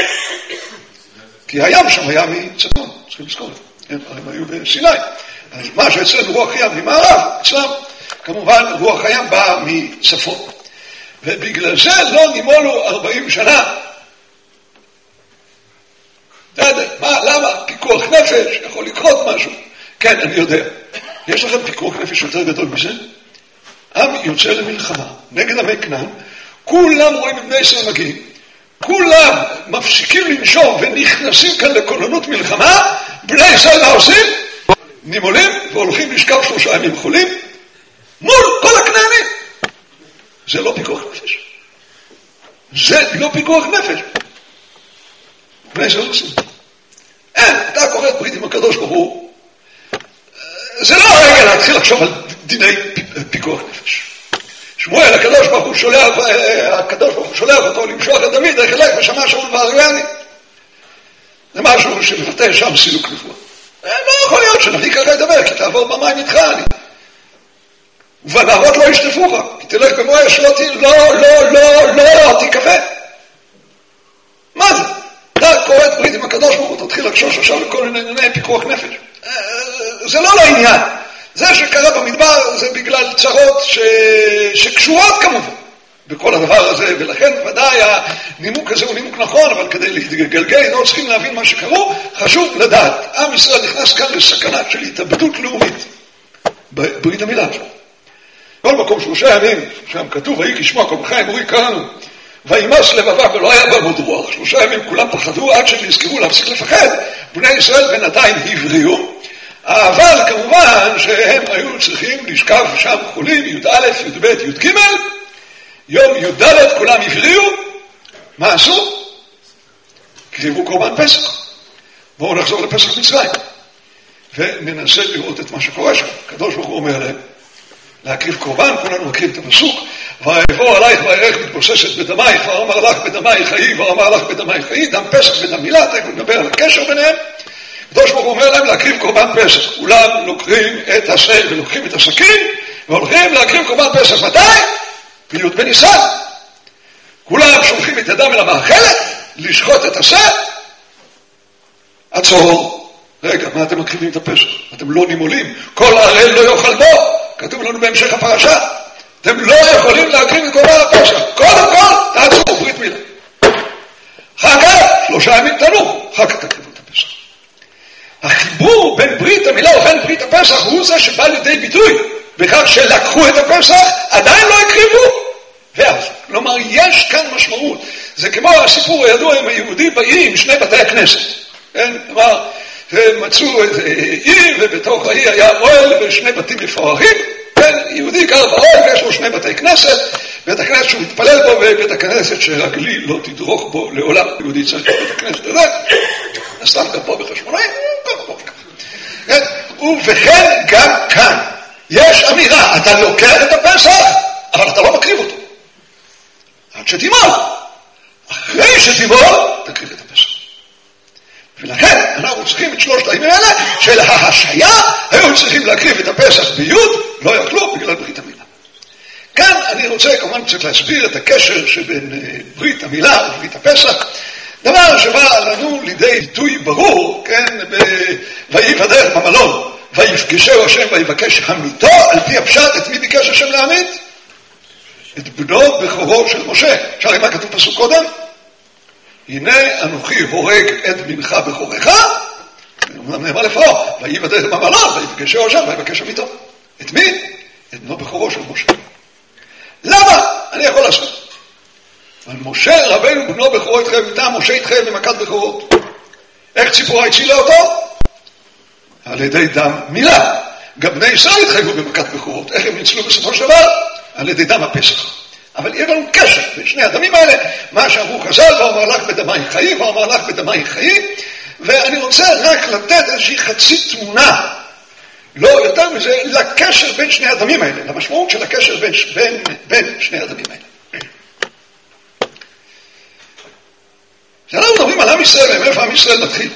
כי הים שם היה מצפון, צריכים לזכור. הם היו בסיני. אז מה שאצלנו רוח ים ממערב, אצלם כמובן רוח הים באה מצפון. ובגלל זה לא נימולו 40 שנה. למה? פיקוח נפש, יכול לקרות משהו. כן, אני יודע. יש לכם פיקוח נפש יותר גדול מזה? עם יוצא למלחמה נגד עמי כנען, כולם רואים את בני ישראל מגיעים, כולם מפסיקים לנשום ונכנסים כאן לכוננות מלחמה, בני ישראל מה עושים? נימולים והולכים לשכב 3 ימים חולים מול כל הכנענים. זה לא פיקוח נפש. זה לא פיקוח נפש. בני ישראל עושים. אתה קורא את ברית עם הקדוש ברוך הוא, זה לא רגע להתחיל לחשוב על דיני פיקוח נפש. שמואל, הקדוש ברוך הוא שולח אותו למשוח את דוד, החלק ושמע שאול והרגני. זה משהו שמבטא שם סילוק נבואה. לא יכול להיות שנביא ככה לדבר, כי תעבור במים איתך אני. ובנהרות לא ישטפוך, כי תלך במו האש לא תקווה. מה זה? אתה קורא את ברית עם הקדוש ברוך הוא, תתחיל לחשוש עכשיו לכל ענייני פיקוח נפש. זה לא לעניין. זה שקרה במדבר זה בגלל צרות שקשורות כמובן בכל הדבר הזה, ולכן ודאי הנימוק הזה הוא נימוק נכון, אבל כדי להתגלגל לא צריכים להבין מה שקרו, חשוב לדעת. עם ישראל נכנס כאן לסכנה של התאבדות לאומית בברית המילה. כל מקום 3 ימים, שם כתוב, ויהי כשמוע כל חיים אורי קראנו, וימס לבבם ולא היה בהם עוד רוח. 3 ימים כולם פחדו עד שנזכרו להפסיק לפחד. בני ישראל בינתיים הבריאו, אבל כמובן שהם היו צריכים לשכב שם חולים, י"א, י"ב, י"ג, יום י"ד כולם הבריאו. מה עשו? קריבו קורבן פסח. בואו נחזור לפסח מצרים וננסה לראות את מה שקורה שם. הקדוש ברוך הוא אומר להם להקריב קורבן, כולנו מכירים את הפסוק, ויבוא עלייך ויראך מתבוססת בדמייך, ואמר לך בדמייך חיי, ואמר לך בדמייך חיי, דם פסח ודם מילה. תכף נדבר על הקשר ביניהם. הקדוש ברוך הוא אומר להם להקריב קורבן פסח. כולם לוקחים את השה ולוקחים את הסכין והולכים להקריב קורבן פסח. מתי? בי' בניסן. כולם שולחים את ידם אל המאכלת לשחוט את השה. עצור. רגע, מה אתם מקריבים את הפסח? אתם לא נימולים. כל ערל לא יאכל בו. כתוב לנו בהמשך הפרשה. אתם לא יכולים להקריב את קורבן הפסח. קודם כל תעצרו ברית מילה. אחר כך 3 ימים תנוחו. אחר כך תקריבו את הפסח. החיבור בין ברית המילה ובין ברית הפסח הוא זה שבא לידי ביטוי בכך שלקחו את הפסח, עדיין לא הקריבו. ואז, כלומר, יש כאן משמעות. זה כמו הסיפור הידוע עם היהודים באי עם 2 בתי הכנסת. כן? כלומר, הם מצאו את אי, ובתוך האי היה אוהל ו2 בתים מפוארים. כן? יהודי גר באוהל, יש לו 2 בתי כנסת, בית הכנסת שהוא מתפלל בו, ובית הכנסת שרגלי לא תדרוך בו לעולם. יהודי צריך את בית הכנסת הזה. נסתם גם פה בחשמונאים, כן? ובכן גם כאן יש אמירה, אתה לוקח את הפסח, אבל אתה לא מקריב אותו. עד שתימול. אחרי שתימול, תקריב את הפסח. ולכן אנחנו צריכים את 3 הימים האלה של ההשעיה, היו צריכים להקריב את הפסח ביוד, לא יכלו בגלל ברית המילה. כאן אני רוצה כמובן קצת להסביר את הקשר שבין ברית המילה וברית הפסח, דבר שבא לנו לידי ביטוי ברור, כן, ויוודע במלון, ויפגשהו השם ויבקש המיתו, על פי הפשט, את מי ביקש השם להמית? את בנו בכורו של משה. אפשר מה כתוב פסוק קודם? הנה אנוכי הורג את בנך בכורך, נאמר לפרעה, ויוודע במלון, ויפגשהו השם ויבקש המיתו. את מי? את בנו בכורו של משה. למה? אני יכול לעשות. אבל משה רבנו בנו בכורו התחייב איתם, משה התחייב במכת בכורות. איך ציפורה הצילה אותו? על ידי דם מילה. גם בני ישראל התחייבו במכת בכורות. איך הם ניצלו בסופו של דבר? על ידי דם הפסח. אבל יהיה לנו קשר בין 2 הדמים האלה, מה שאמרו חז"ל, ואומר לך בדמייך חיי, ואומר לך בדמייך חיי, ואני רוצה רק לתת איזושהי חצי תמונה, לא יותר מזה, לקשר בין 2 הדמים האלה, למשמעות של הקשר בין 2 הדמים האלה. כשאנחנו מדברים על עם ישראל, מאיפה עם ישראל מתחיל?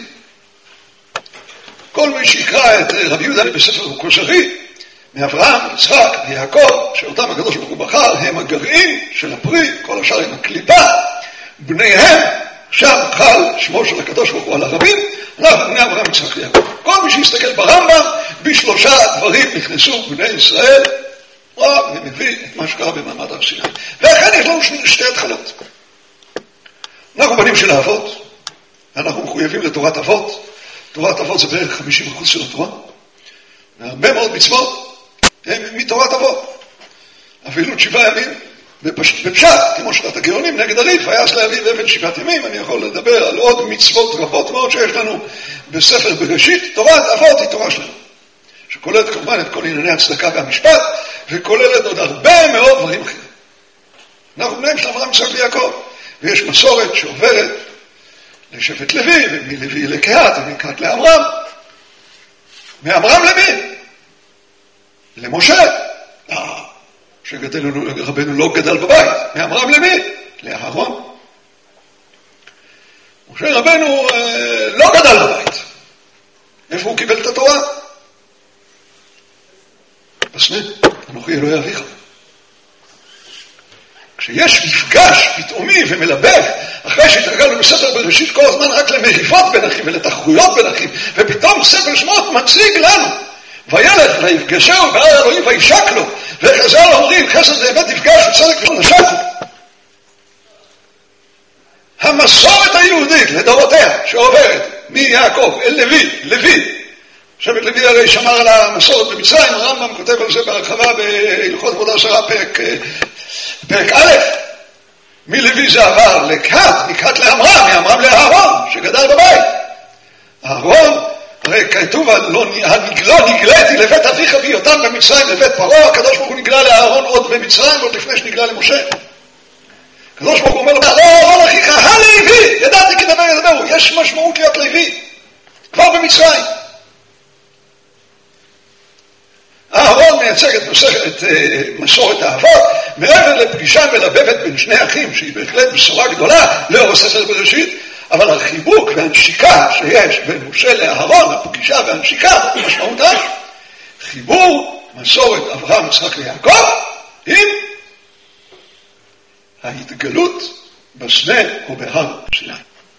כל מי שיקרא את רבי יהודה בספר כוזרי, מאברהם, יצחק ויעקב, שאותם הקדוש ברוך הוא בחר, הם הגרעין של הפרי, כל השאר עם הקליפה, בניהם, שם חל שמו של הקדוש ברוך הוא על הרבים, אנחנו בני אברהם, יצחק ויעקב. כל מי שיסתכל ברמב"ם, ב3 דברים נכנסו בני ישראל, ומביא את מה שקרה במעמד הר סיני. ואכן יש לנו 2 התחלות. אנחנו בנים של האבות, אנחנו מחויבים לתורת אבות. תורת אבות זה בערך 50% של התורה. הרבה מאוד מצוות הם מתורת אבות. אבילות 7 ימים, בפשט, כמו שיטת הגאונים נגד הריף, ויעש לאביו עבד 7 ימים. אני יכול לדבר על עוד מצוות רבות מאוד שיש לנו בספר בראשית. תורת אבות היא תורה שלנו, שכוללת כמובן את כל ענייני הצדקה והמשפט, וכוללת עוד הרבה מאוד דברים אחרים. אנחנו בניהם של אברהם, יצחק ויעקב, ויש מסורת שעוברת לשבט לוי, ומלוי לקהת, ומקהת לאמרם. מאמרם למי? למשה. שרבנו לא גדל בבית. מאמרם למי? לאהרון. משה רבנו לא גדל בבית. איפה הוא קיבל את התורה? בסנה, אנוכי אלוהי אביך. כשיש מפגש פתאומי ומלבב, אחרי שהתרגלנו בספר בראשית כל הזמן רק למריבות בין אחים ולתחרויות בין אחים, ופתאום ספר שמות מציג לנו, וילך ויפגשהו בהר אלוהים וישק לו, וחז"ל אומרים חסד באמת יפגש וצדק ונשק לו. המסורת היהודית לדורותיה שעוברת מיעקב אל לוי, שבט לוי הרי שמר על המסורת במצרים, הרמב"ם כותב על זה בהרחבה בהלכות עבודה זרה פרק א', מלוי זה עבר לקהת, מקהת לאמרם, מאמרם לאהרון שגדל בבית. אהרון, הרי כתוב לא נגלתי לבית אביך בהיותם במצרים לבית פרעה. הקדוש ברוך הוא נגלה לאהרון עוד במצרים, עוד לפני שנגלה למשה. הקדוש ברוך הוא אומר לו, אהרון אחיך הלוי, ידעתי כי דבר ידברו. יש משמעות להיות לוי כבר במצרים. אהרון מייצג את מסורת האבות, מעבר לפגישה מלבבת בין שני אחים, שהיא בהחלט בשורה גדולה לאור הספר בראשית, אבל החיבוק והנשיקה שיש בין משה לאהרון, הפגישה והנשיקה, משמעותה חיבור מסורת אברהם, יצחק ויעקב עם ההתגלות בסנה או בהר סיני.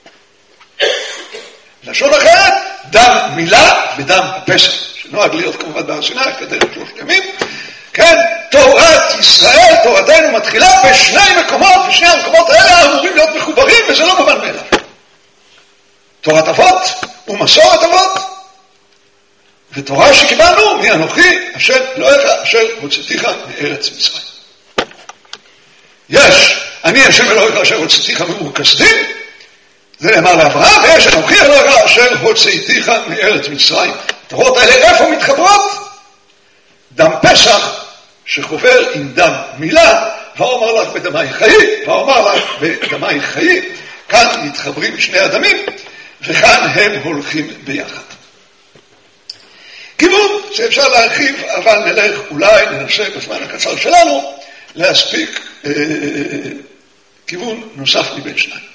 לשון אחרת, דם מילה ודם הפסח, שנוהג להיות כמובן בהר סיני כדרך 3 ימים. כן, תורת ישראל, תורתנו מתחילה בשני מקומות, ושני המקומות האלה אמורים להיות מחוברים, וזה לא מובן מאליו. תורת אבות ומסורת אבות, ותורה שקיבלנו מאנוכי השם אלוהיך אשר הוצאתיך מארץ מצרים. יש אני השם אלוהיך אשר הוצאתיך מאור כשדים, זה נאמר לאברהם, ויש אנוכי אלוהיך אשר הוצאתיך מארץ מצרים. התורות האלה איפה מתחברות? דם פסח שחובר עם דם מילה, ואומר לך בדמי חיי, ואומר לך בדמי חיי. כאן מתחברים שני הדמים, וכאן הם הולכים ביחד. כיוון שאפשר להרחיב, אבל נלך אולי ננסה בזמן הקצר שלנו להספיק כיוון נוסף מבין שניים.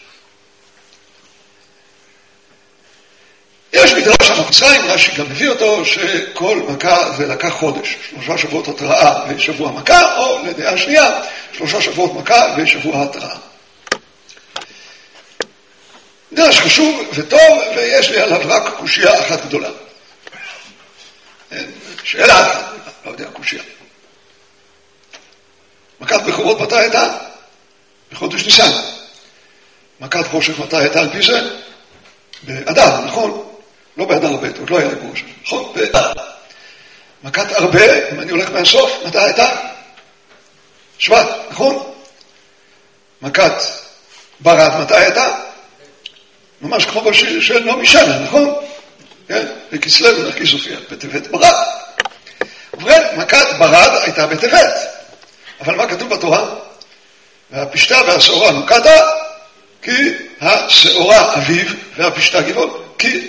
יש מדרש המצרים, רש"י גם מביא אותו, שכל מכה זה לקח חודש, 3 שבועות התראה ושבוע מכה, או לדעה שנייה, 3 שבועות מכה ושבוע התראה. מדרש חשוב וטוב, ויש לי עליו רק קושיה אחת גדולה. שאלה אחת, לא יודע, קושיה. מכת בכורות מתי הייתה? בחודש ניסן. מכת חושך מתי הייתה על פי זה? באדר, נכון? לא באדר ב', עוד לא היה לגור שם. נכון? באדר. מכת הרבה, אם אני הולך מהסוף, מתי הייתה? שבט, נכון? מכת ברד, מתי הייתה? ממש כמו בשיר של נעמי שמר, נכון? כן? בכסלו ונרקיס הופיע, בטבת ברד. ובכן, מכת ברד הייתה בטבת. אבל מה כתוב בתורה? והפשתה והשעורה נוקדה, כי השעורה אביב והפשתה גבעול. כי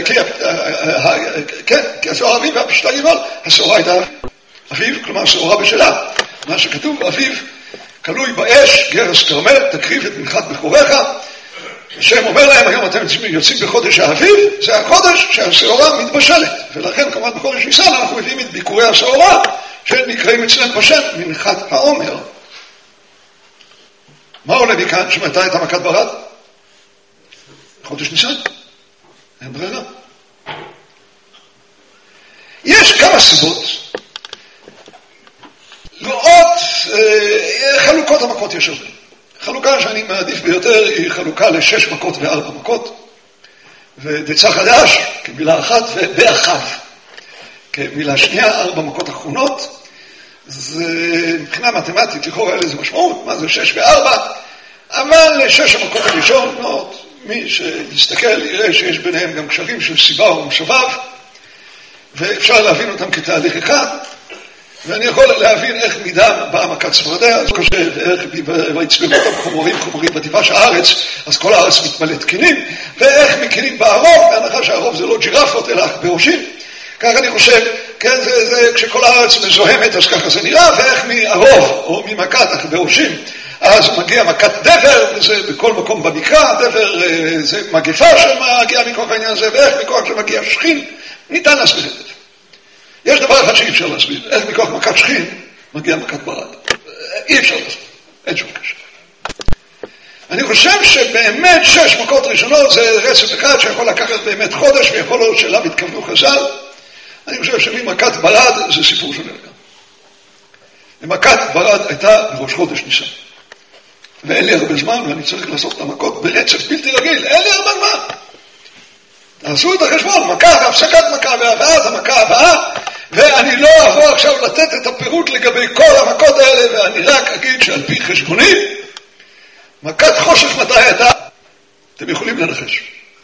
השעורה אביב והפשתה גבעול, השעורה הייתה אביב, כלומר השעורה בשלה. מה שכתוב, אביב כלוי באש, גרס כרמל, תקריב את מנחת בכוריך. השם אומר להם, היום אתם יוצאים בחודש האביב, זה החודש שהשעורה מתבשלת. ולכן כמובן בחודש ניסן אנחנו מביאים את ביקורי השעורה, שנקראים אצלם בשם מנחת העומר. מה עולה מכאן שמתי הייתה מכת ברד? חודש ניסן. אין ברירה. יש כמה סיבות. לראות חלוקות המכות יש הרבה. חלוקה שאני מעדיף ביותר היא חלוקה ל6 מכות ו4 מכות. ודצה חדש כמילה אחת ובאחיו כמילה שנייה, 4 מכות אחרונות. זה מבחינה מתמטית, לכאורה אין לזה משמעות, מה זה 6 ו4, אבל 6 המקום הראשון, מי שיסתכל יראה שיש ביניהם גם קשרים של סיבה ומשבב, ואפשר להבין אותם כתהליך אחד, ואני יכול להבין איך מדם באה מכת צפרדע, אז קשה, ואיך ויצברו אותם חומרים בטיבש הארץ, אז כל הארץ מתמלאת קינים, ואיך מקינים בערוב, בהנחה שהרוב זה לא ג'ירפות אלא באושים, כך אני חושב, כן, זה כשכל הארץ מזוהמת, אז ככה זה נראה, ואיך מהרוב, או ממכת באושים, אז מגיע מכת דבר, וזה בכל מקום במקרא, דבר זה מגפה שמגיעה מכוח העניין הזה, ואיך מכוח שמגיע שכין, ניתן להסביר את זה. יש דבר אחד שאי אפשר להסביר, איך מכוח מכת שכין מגיע מכת ברד. אי אפשר להסביר, אין שום קשר. אני חושב שבאמת 6 מכות ראשונות זה רצף אחד שיכול לקחת באמת חודש, ויכול להיות שאליו התכוונו חז"ל. אני חושב שממכת ברד זה סיפור שונה לגמרי. ומכת ברד הייתה בראש חודש ניסן. ואין לי הרבה זמן, ואני צריך לעשות את המכות ברצף בלתי רגיל. אין לי הרבה זמן. תעשו את החשבון, מכה והפסקת מכה והבאת המכה הבאה, ואני לא אבוא עכשיו לתת את הפירוט לגבי כל המכות האלה, ואני רק אגיד שעל פי חשבוני, מכת חושך מתי הייתה? אתם יכולים לנחש.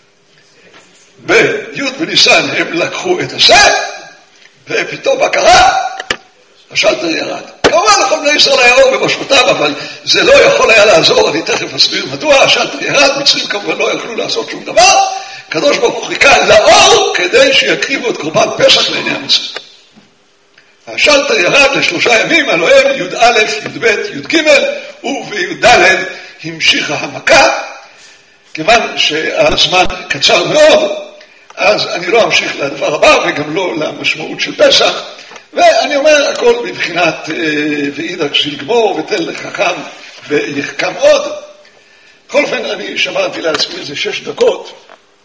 בי' בניסן הם לקחו את הסט, ופתאום בקרה, השלטר ירד. כמובן לכל בני ישראל היה אור במשמעותם, אבל זה לא יכול היה לעזור, אני תכף אסביר מדוע, השלטר ירד, מצרים כמובן לא יכלו לעשות שום דבר, הקדוש ברוך הוא חיכה לאור כדי שיקריבו את קורבן פסח לעיני המצרים. השלטר ירד ל3 ימים, הלוא הם י"א, י"ב, י"ג, ובי"ד המשיכה המכה. כיוון שהזמן קצר מאוד, אז אני לא אמשיך לדבר הבא וגם לא למשמעות של פסח, ואני אומר הכל מבחינת ואידך שלגמור ותל לחכם ויחכם עוד. בכל אופן אני שמרתי לעצמי איזה 6 דקות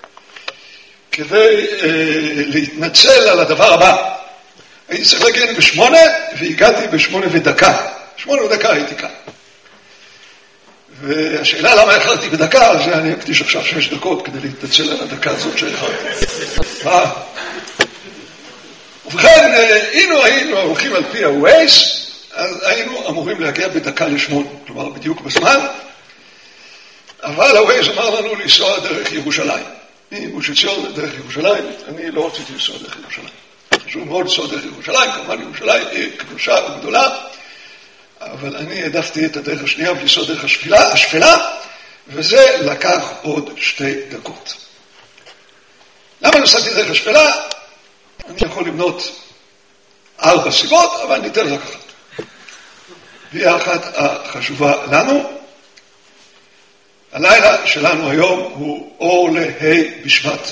כדי להתנצל על הדבר הבא. הייתי צריך להגיע ב8 והגעתי ב8:01. 8:01 הייתי כאן. והשאלה למה החלטתי בדקה, זה אני אקדיש עכשיו 6 דקות כדי להתנצל על הדקה הזאת שהחלטתי. ובכן, היינו הולכים על פי הווייס, אז היינו אמורים להגיע בדקה ל8, כלומר בדיוק בזמן, אבל הווייס אמר לנו לנסוע דרך ירושלים. מגוש עציון דרך ירושלים, אני לא רציתי לנסוע דרך ירושלים. חשוב מאוד לנסוע דרך ירושלים, כמובן ירושלים היא קדושה וגדולה, אבל אני העדפתי את הדרך השנייה ולנסוע דרך השפלה, וזה לקח עוד 2 דקות. למה נסעתי דרך השפלה? אני יכול למנות 4 סיבות, אבל אני אתן רק אחת. והיא האחת החשובה לנו. הלילה שלנו היום הוא אור להי בשבט.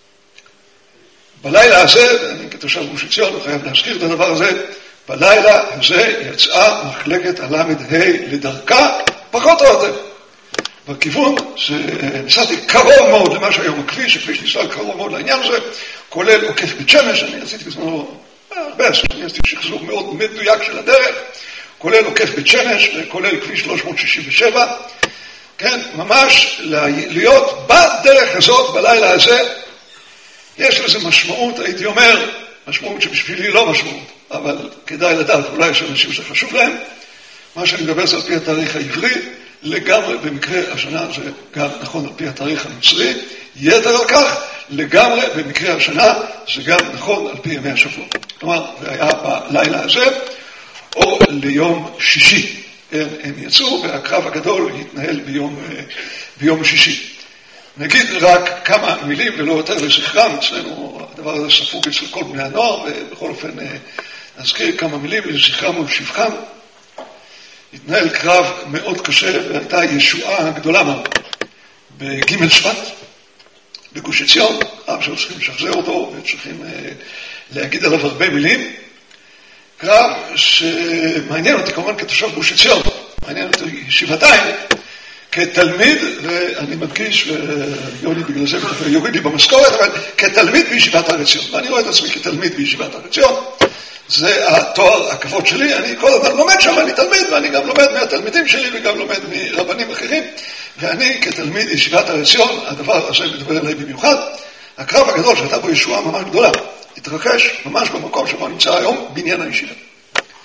בלילה הזה, אני כתושב גוש עציון חייב להזכיר את הדבר הזה, בלילה הזה יצאה מחלקת הל"ה לדרכה, פחות או יותר. בכיוון שנסעתי קרוב מאוד למה שהיום הכביש, הכביש ניסה קרוב מאוד לעניין הזה, כולל עוקף בית שמש, אני עשיתי בזמנו הרבה, אני עשיתי שחזור מאוד מדויק של הדרך, כולל עוקף בית שמש, וכולל כביש 367, כן, ממש להיות בדרך הזאת בלילה הזה, יש לזה משמעות, הייתי אומר, משמעות שבשבילי לא משמעות, אבל כדאי לדעת, אולי יש אנשים שחשוב להם, מה שאני מדבר זה על פי התאריך העברי, לגמרי במקרה השנה זה גם נכון על פי התאריך המצרי, יתר על כך, לגמרי במקרה השנה זה גם נכון על פי ימי השבוע. כלומר, זה היה בלילה הזה, או ליום שישי. הם יצאו, והקרב הגדול התנהל ביום שישי. נגיד רק כמה מילים ולא יותר לזכרם, אצלנו הדבר הזה ספוג אצל כל בני הנוער, ובכל אופן נזכיר כמה מילים לזכרם ולשבחם. התנהל קרב מאוד קשה והייתה ישועה גדולה מאוד בג' שבט, בגוש עציון, עכשיו צריכים לשחזר אותו וצריכים להגיד עליו הרבה מילים. קרב שמעניין אותי כמובן כתושב גוש עציון, מעניין אותי שבעתיים, כתלמיד, ואני מדגיש, ויוני בגלל זה יוריד לי במשכורת, אבל כתלמיד בישיבת הר עציון, ואני רואה את עצמי כתלמיד בישיבת הר עציון, זה התואר הכבוד שלי, אני כל הזמן לומד שם, אני תלמיד, ואני גם לומד מהתלמידים שלי, וגם לומד מרבנים אחרים, ואני כתלמיד ישיבת הר עציון, הדבר הזה מדבר אליי במיוחד, הקרב הגדול שהייתה בו ישועה ממש גדולה, התרחש ממש במקום שבו נמצא היום בניין הישיבה.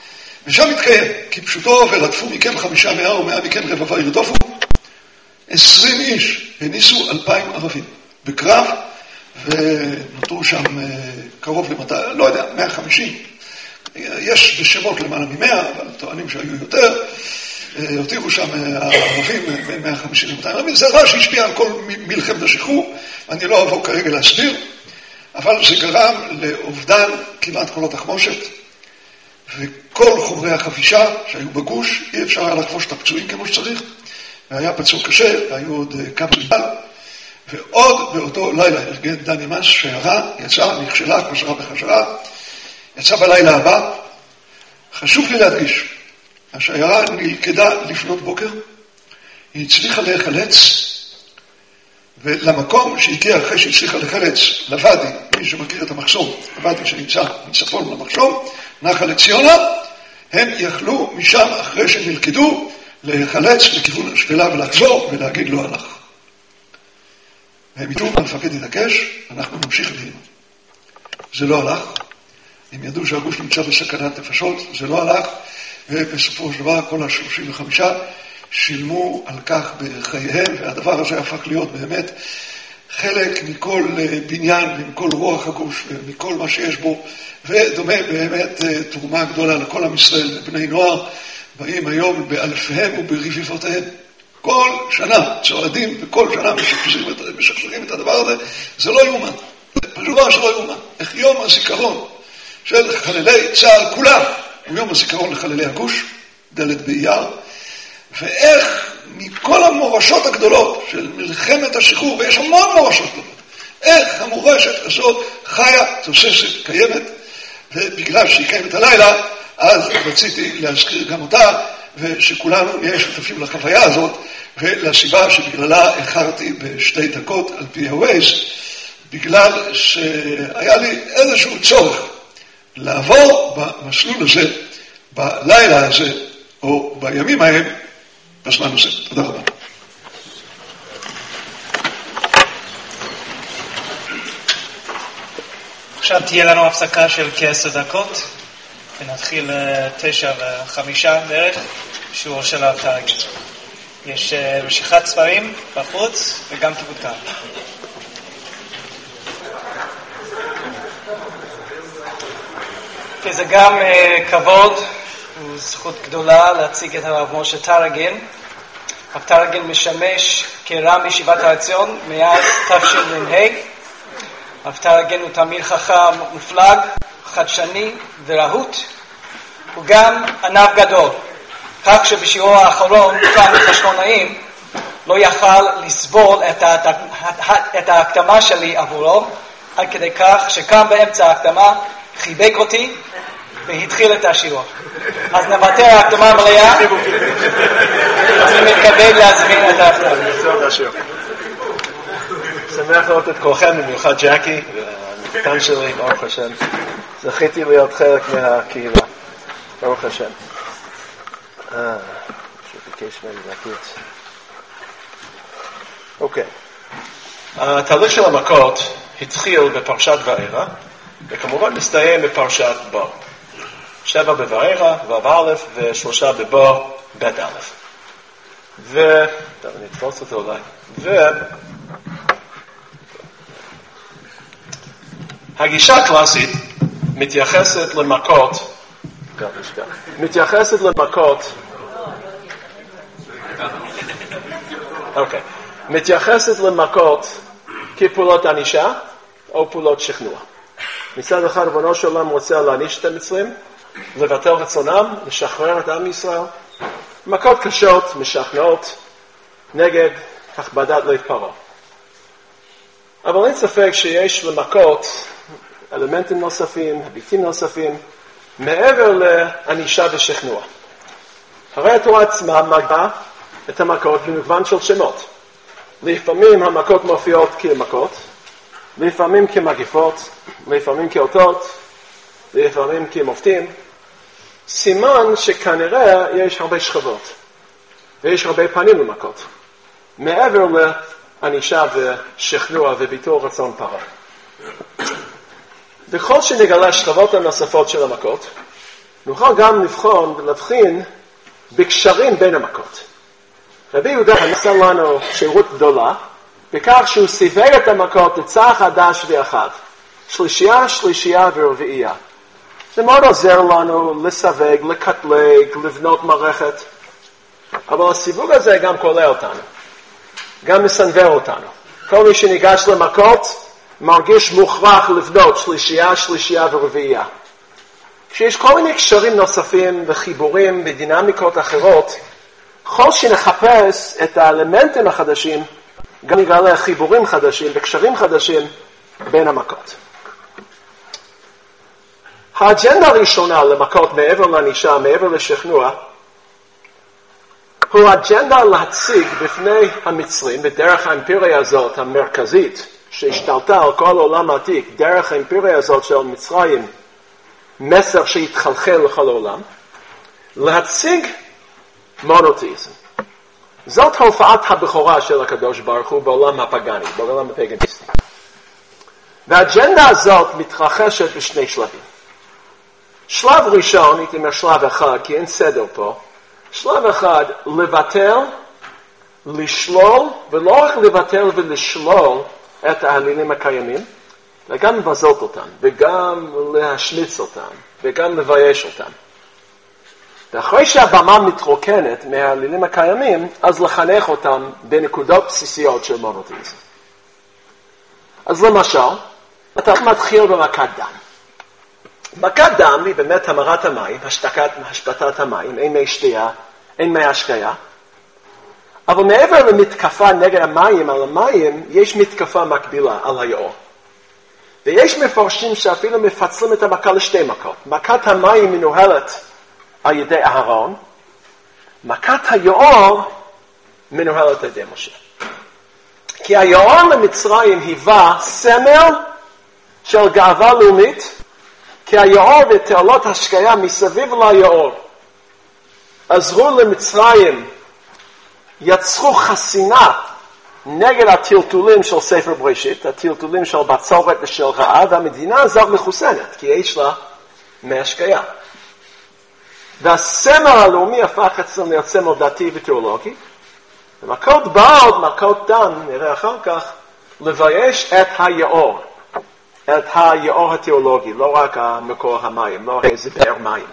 ושם מתקיים, כי פשוטו ורדפו מכם 500 ומאה מכם רבבה ירדופו. 20 איש הניסו 2,000 ערבים בקרב, ונותרו שם קרוב לא יודע, 150. יש בשמות למעלה מ100, אבל טוענים שהיו יותר. הותירו שם הערבים בין 150 ל-200 ערבים. זה דבר שהשפיע על כל מלחמת השחרור, אני לא אבוא כרגע להסביר, אבל זה גרם לאובדן כמעט כל התחמושת, וכל חומרי החפישה שהיו בגוש, אי אפשר היה לחבוש את הפצועים כמו שצריך, והיה פצוע קשה, והיו עוד כמה זמן, ועוד באותו לילה ארגן דני מס שירה, יצא, נכשלה, חזרה בחזרה, יצא בלילה הבא. חשוב לי להדגיש, השיירה נלכדה לפנות בוקר, היא הצליחה להיחלץ, ולמקום שהגיע אחרי שהצליחה להיחלץ, לוואדי, מי שמכיר את המחסום, הוואדי שנמצא מצפון למחסום, נחל ציונה, הם יכלו משם אחרי שנלכדו, להיחלץ לכיוון השפלה ולחזור ולהגיד לא הלך. והם ידעו, המפקד יתעקש, אנחנו נמשיך להינו. זה לא הלך, הם ידעו שהגוש נמצא בסכנת נפשות, זה לא הלך, ובסופו של דבר כל ה-35 שילמו על כך בחייהם, והדבר הזה הפך להיות באמת חלק מכל בניין, ומכל רוח הגוש, ומכל מה שיש בו, ודומה באמת תרומה גדולה לכל עם ישראל, בני נוער, באים היום באלפיהם וברביבותיהם. כל שנה צועדים, וכל שנה משחזרים את הדבר הזה, זה לא יאומן. פשוט דבר שלא יאומן. איך יום הזיכרון של חללי צה"ל כולם, הוא יום הזיכרון לחללי הגוש, דלת באייר, ואיך מכל המורשות הגדולות של מלחמת השחרור, ויש המון מורשות גדולות, איך המורשת הזאת חיה, תוססת, קיימת, ובגלל שהיא קיימת הלילה, אז רציתי להזכיר גם אותה, ושכולנו נהיה שותפים לחוויה הזאת, ולסיבה שבגללה איחרתי בשתי דקות על פי הווייז, בגלל שהיה לי איזשהו צורך לעבור במסלול הזה, בלילה הזה, או בימים ההם, בזמן הזה. תודה רבה. עכשיו תהיה לנו הפסקה של כ10 דקות, ונתחיל 9:05 בערך, שיעור של התרגיל. יש משיכת ספרים בחוץ, וגם כיבוד קהל. זה גם כבוד וזכות גדולה להציג את הרב משה טרגין. הרב טרגין משמש כרם ישיבת הר עציון מאז תשל"ה. הרב טרגין הוא תלמיד חכם מופלג, חדשני ורהוט. הוא גם ענב גדול, כך שבשיעור האחרון כאן בחשמונאים לא יכל לסבול את ההקדמה שלי עבורו, עד כדי כך שכאן באמצע ההקדמה חיבק אותי והתחיל את השיעור. אז נוותר ההקדמה המלאה, אז אני מתכבד להזמין את ההקדמה. שמח לראות את כולכם, במיוחד ג'קי, והמתקן שלי, ברוך השם. זכיתי להיות חלק מהקהילה, ברוך השם. שביקש ממני להגיד. אוקיי. התהליך של המכות התחיל בפרשת וארא, וכמובן מסתיים בפרשת בו. 7 בוארא, ו' א', ו3 בבו, ב' א'. טוב, אני אתפוס אותו אולי. הגישה הקלאסית מתייחסת למכות, מתייחסת למכות כפעולות ענישה או פעולות שכנוע. מצד אחד ריבונו של עולם רוצה להעניש את המצרים, לבטל רצונם, לשחרר את עם ישראל. מכות קשות, משכנעות, נגד הכבדת לב פרעה. אבל אין ספק שיש למכות אלמנטים נוספים, היבטים נוספים, מעבר לענישה ושכנוע. הרי התורה עצמה מגדירה את המכות במגוון של שמות. לפעמים המכות מופיעות כמכות, לפעמים כמגפות, לפעמים כאותות, לפעמים כמופתים. סימן שכנראה יש הרבה שכבות, ויש הרבה פנים למכות, מעבר לענישה ושכנוע וביטול רצון פרעה. בכל שנגלה שכבות הנוספות של המכות, נוכל גם לבחון ולהבחין בקשרים בין המכות. רבי יהודה עשה לנו שירות גדולה, בכך שהוא סיווג את המכות לצער חדש ואחד. שלישייה, שלישייה ורביעייה. זה מאוד עוזר לנו לסווג, לקטלג, לבנות מערכת. אבל הסיווג הזה גם כולל אותנו. גם מסנבר אותנו. כל מי שניגש למכות מרגיש מוכרח לבנות שלישייה, שלישייה ורביעייה. כשיש כל מיני קשרים נוספים וחיבורים ודינמיקות אחרות, כל שנחפש את האלמנטים החדשים, גם נגלה חיבורים חדשים וקשרים חדשים בין המכות. האג'נדה הראשונה למכות מעבר לענישה, מעבר לשכנוע, הוא אג'נדה להציג בפני המצרים, בדרך האימפריה הזאת המרכזית, שהשתלטה על כל העולם העתיק, דרך האימפריה הזאת של מצרים, מסר שהתחלחל לכל העולם, להציג מונותאיזם. זאת הופעת הבכורה של הקדוש ברוך הוא בעולם הפגני, בעולם הפגניסטי. והאג'נדה הזאת מתרחשת בשני שלבים. שלב ראשון, הייתי אומר שלב אחד, כי אין סדר פה, שלב אחד, לבטל, לשלול, ולא רק לבטל ולשלול את ההלילים הקיימים, וגם לבזות אותם, וגם להשמיץ אותם, וגם לבייש אותם. ואחרי שהבמה מתרוקנת מההלילים הקיימים, אז לחנך אותם בנקודות בסיסיות של מונותאיזם. אז למשל, אתה מתחיל במכת דם. מכת דם היא באמת המרת המים, השפטת המים, אין מי שתייה, אין מי השקיה. אבל מעבר למתקפה נגד המים על המים, יש מתקפה מקבילה על היאור. ויש מפרשים שאפילו מפצלים את המכה לשתי מכות. מכת המים מנוהלת על ידי אהרון, מכת היאור מנוהלת על ידי משה. כי היאור למצרים היווה סמל של גאווה לאומית, כי היאור ותעלות השקיה מסביב ליאור עזרו למצרים, יצרו חסינה נגד הטלטולים של ספר בראשית, הטלטולים של בצורת ושל רעב, והמדינה הזאת מחוסנת, כי יש לה מי השקיה. והסמל הלאומי הפך אצלנו להיות סמל דתי ותיאולוגי, ומכות באות, מכות דם, נראה אחר כך, לבייש את היאור, את היאור התיאולוגי, לא רק המקור המים, לא רק איזה באר מים.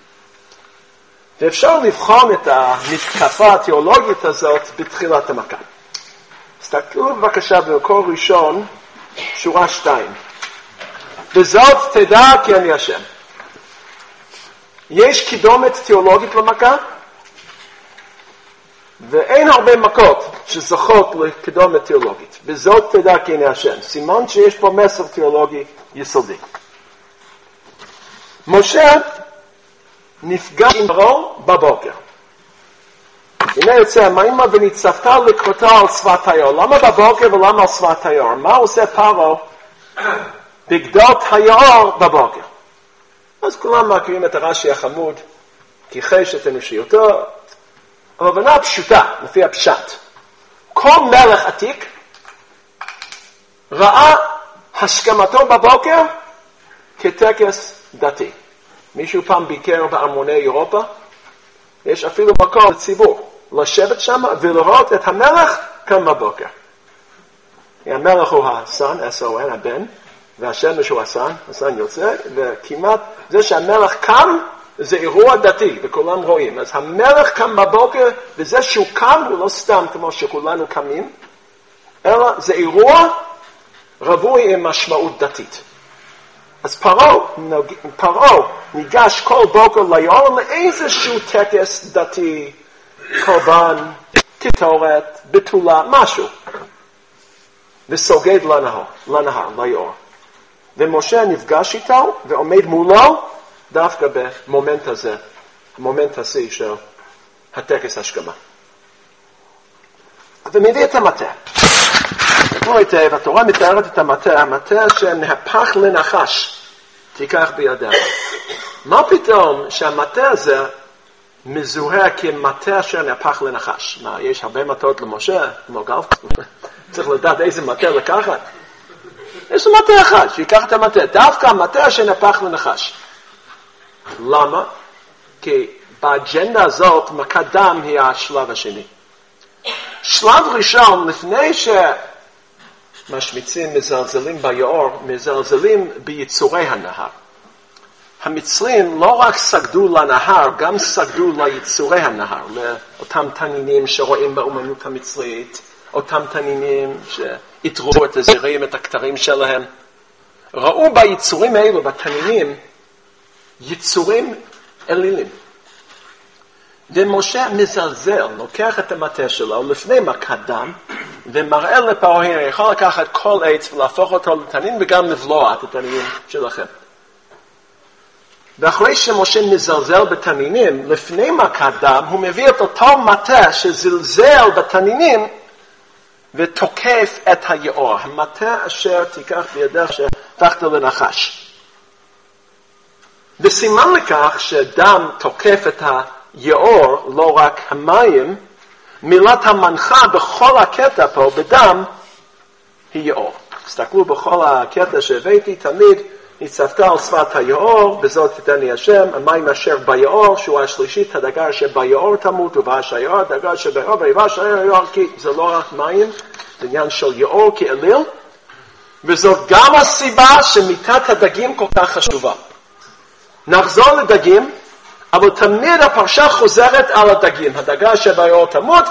ואפשר לבחון את המתקפה התיאולוגית הזאת בתחילת המכה. תסתכלו בבקשה במקור ראשון, שורה 2. וזאת תדע כי אני השם. יש קידומת תיאולוגית למכה, ואין הרבה מכות שזוכות לקידומת תיאולוגית. וזאת תדע כי אני השם. סימן שיש פה מסר תיאולוגי יסודי. משה נפגש עם פרעה בבוקר. הנה יוצא המימה וניצבת לקראתו על שפת היאור. למה בבוקר ולמה על שפת היאור? מה עושה פרעה בגדות היאור בבוקר? אז כולם מכירים את הרש"י החמוד, כיחש את אנושיותו, הבנה פשוטה, לפי הפשט. כל מלך עתיק ראה השכמתו בבוקר כטקס דתי. מישהו פעם ביקר בארמוני אירופה? יש אפילו מקום לציבור לשבת שם ולראות את המלך קם בבוקר. המלך הוא הסן, S-O-N, הבן, והשמש הוא הסן יוצא, וכמעט זה שהמלך קם זה אירוע דתי, וכולם רואים. אז המלך קם בבוקר, וזה שהוא קם הוא לא סתם כמו שכולנו קמים, אלא זה אירוע רבוי עם משמעות דתית. אז פרעה ניגש כל בוקר ליאור לאיזשהו טקס דתי, קורבן, קטורת, בתולה, משהו. וסוגד לנהר, ליאור. ומשה נפגש איתו ועומד מולו דווקא במומנט הזה, המומנט השיא של הטקס השכמה. ומביא את המטה. תקראו היטב, התורה מתארת את המטה, המטה שנהפך לנחש, תיקח בידה. מה פתאום שהמטה הזה מזוהה כמטה שנהפך לנחש? מה, יש הרבה מטות למשה? לא גלף? צריך לדעת איזה מטה לקחת. יש לו מטה אחד, שיקח את המטה. דווקא המטה שנהפך לנחש. למה? כי באג'נדה הזאת מכת דם היא השלב השני. שלב ראשון, לפני שמשמיצים, מזלזלים ביאור, מזלזלים ביצורי הנהר. המצרים לא רק סגדו לנהר, גם סגדו ליצורי הנהר, לאותם תנינים שרואים באומנות המצרית, אותם תנינים שהתרו את הזירים, את הכתרים שלהם. ראו ביצורים האלו, בתנינים, יצורים אלילים. ומשה מזלזל, לוקח את המטה שלו לפני מכת דם, ומראה לפרעה, הנה, יכול לקחת כל עץ ולהפוך אותו לתנין, וגם לבלוע את התנינים שלכם. ואחרי שמשה מזלזל בתנינים, לפני מכת דם, הוא מביא את אותו מטה שזלזל בתנינים, ותוקף את היאור. המטה אשר תיקח בידך שהפכת לנחש. וסימן לכך שדם תוקף את היאור, לא רק המים, מילת המנחה בכל הקטע פה בדם היא יאור. תסתכלו בכל הקטע שהבאתי, תמיד ניצבת על שפת היאור, בזאת תתני השם, המים אשר ביאור, שהוא השלישית, הדגה אשר ביאור תמות, ובאש היאור, הדגה אשר ביאור, ויבש היאור, כי זה לא רק מים, זה עניין של יאור כאליל, וזאת גם הסיבה שמיתת הדגים כל כך חשובה. נחזור לדגים, אבל תמיד הפרשה חוזרת על הדגים, הדגה אשר ביאור תמות,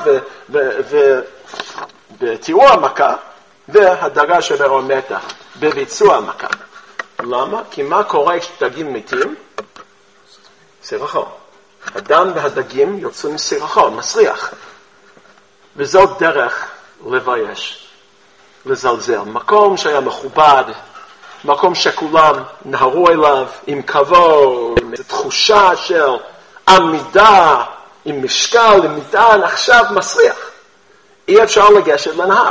בתיאור המכה, והדגה אשר ביאור מתה, בביצוע המכה. למה? כי מה קורה כשדגים מתים? סירחון. הדם והדגים יוצאים סירחון, מסריח. וזאת דרך לבייש, לזלזל. מקום שהיה מכובד, מקום שכולם נהרו אליו עם כבוד, עם תחושה של עמידה, עם משקל, עם מטען, עכשיו מסריח. אי אפשר לגשת לנהר.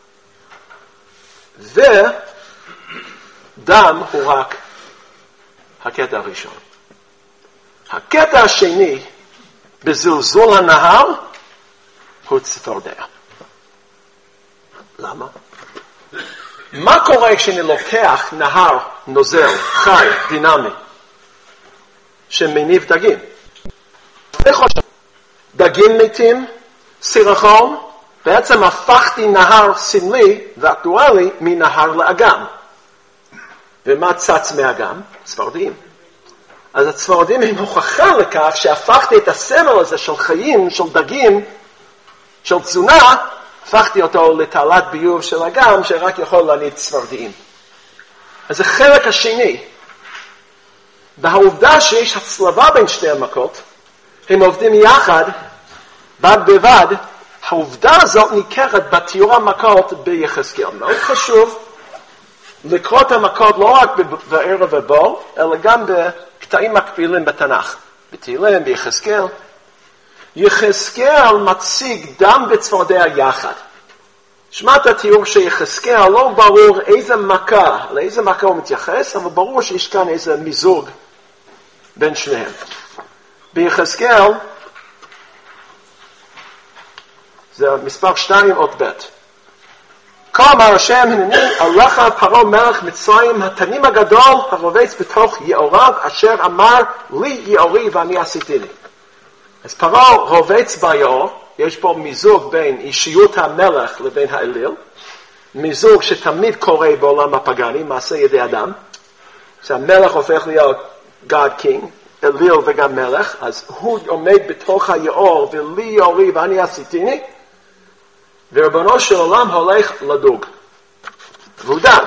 דם הוא רק הקטע הראשון. הקטע השני, בזלזול הנהר, הוא צפרדע. למה? מה קורה כשאני לוקח נהר נוזל, חי, דינמי, שמניב דגים? דגים מתים, סירחון, בעצם הפכתי נהר סמלי ואקטואלי מנהר לאגם. ומה צץ מהאגם? צפרדעים. אז הצפרדעים הם הוכחה לכך שהפכתי את הסמל הזה של חיים, של דגים, של תזונה, הפכתי אותו לתעלת ביוב של אגם שרק יכול להניב צפרדעים. אז זה חלק השני. והעובדה שיש הצלבה בין שתי המכות, הם עובדים יחד, בד בבד, העובדה הזאת ניכרת בתיאור המכות ביחזקאל. מאוד חשוב לקרוא את המכות לא רק בערב ובו, אלא גם בקטעים מקבילים בתנ"ך. בתהילים, ביחזקאל. יחזקאל מציג דם וצפרדע יחד. שמעת התיאור שיחזקאל לא ברור איזה מכה, לאיזה מכה הוא מתייחס, אבל ברור שיש כאן איזה מיזוג בין שניהם. ביחזקאל, זה מספר 2 אות ב'. כה אמר השם, הנני עליך פרעה מלך מצרים, התנים הגדול הרובץ בתוך יאוריו, אשר אמר לי יאורי ואני עשיתיני. אז פרעה רובץ ביאור, יש פה מיזוג בין אישיות המלך לבין האליל, מיזוג שתמיד קורה בעולם הפגני, מעשה ידי אדם, שהמלך הופך להיות God King, אליל וגם מלך, אז הוא עומד בתוך היאור, ולי יאורי ואני עשיתיני, ורבנו של עולם הולך לדוג. והוא דג.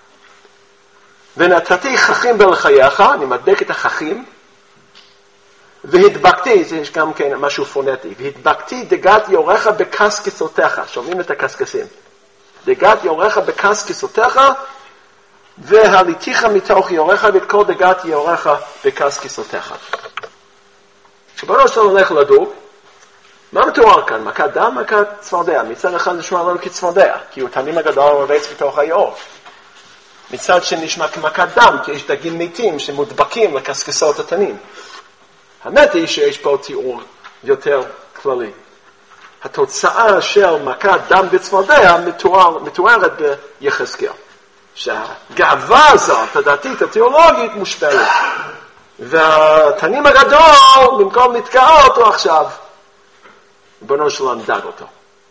ונתתי חכים בלחייך, אני מדק את החכים, והדבקתי, זה יש גם כן משהו פונטי, והדבקתי דגת יורך בקסקסותיך, שומעים את הקסקסים. דגת יורך בקסקסותיך, והליתיך מתוך יורך ואת כל דגת יורך בקסקסותיך. רבנו של עולם הולך לדוג, מה מתואר כאן? מכת דם, מכת צפרדע. מצד אחד נשמע לנו כצפרדע, כי הוא תנים הגדול רובץ בתוך היאור. מצד שני נשמע כמכת דם, כי יש דגים מתים שמודבקים לקסקסות התנים. האמת היא שיש פה תיאור יותר כללי. התוצאה של מכת דם וצפרדע מתוארת ביחזקאל. שהגאווה הזאת, הדתית, התיאולוגית, מושפלת. והתנין הגדול, במקום לתקע אותו עכשיו, ריבונו של עולם דג אותו.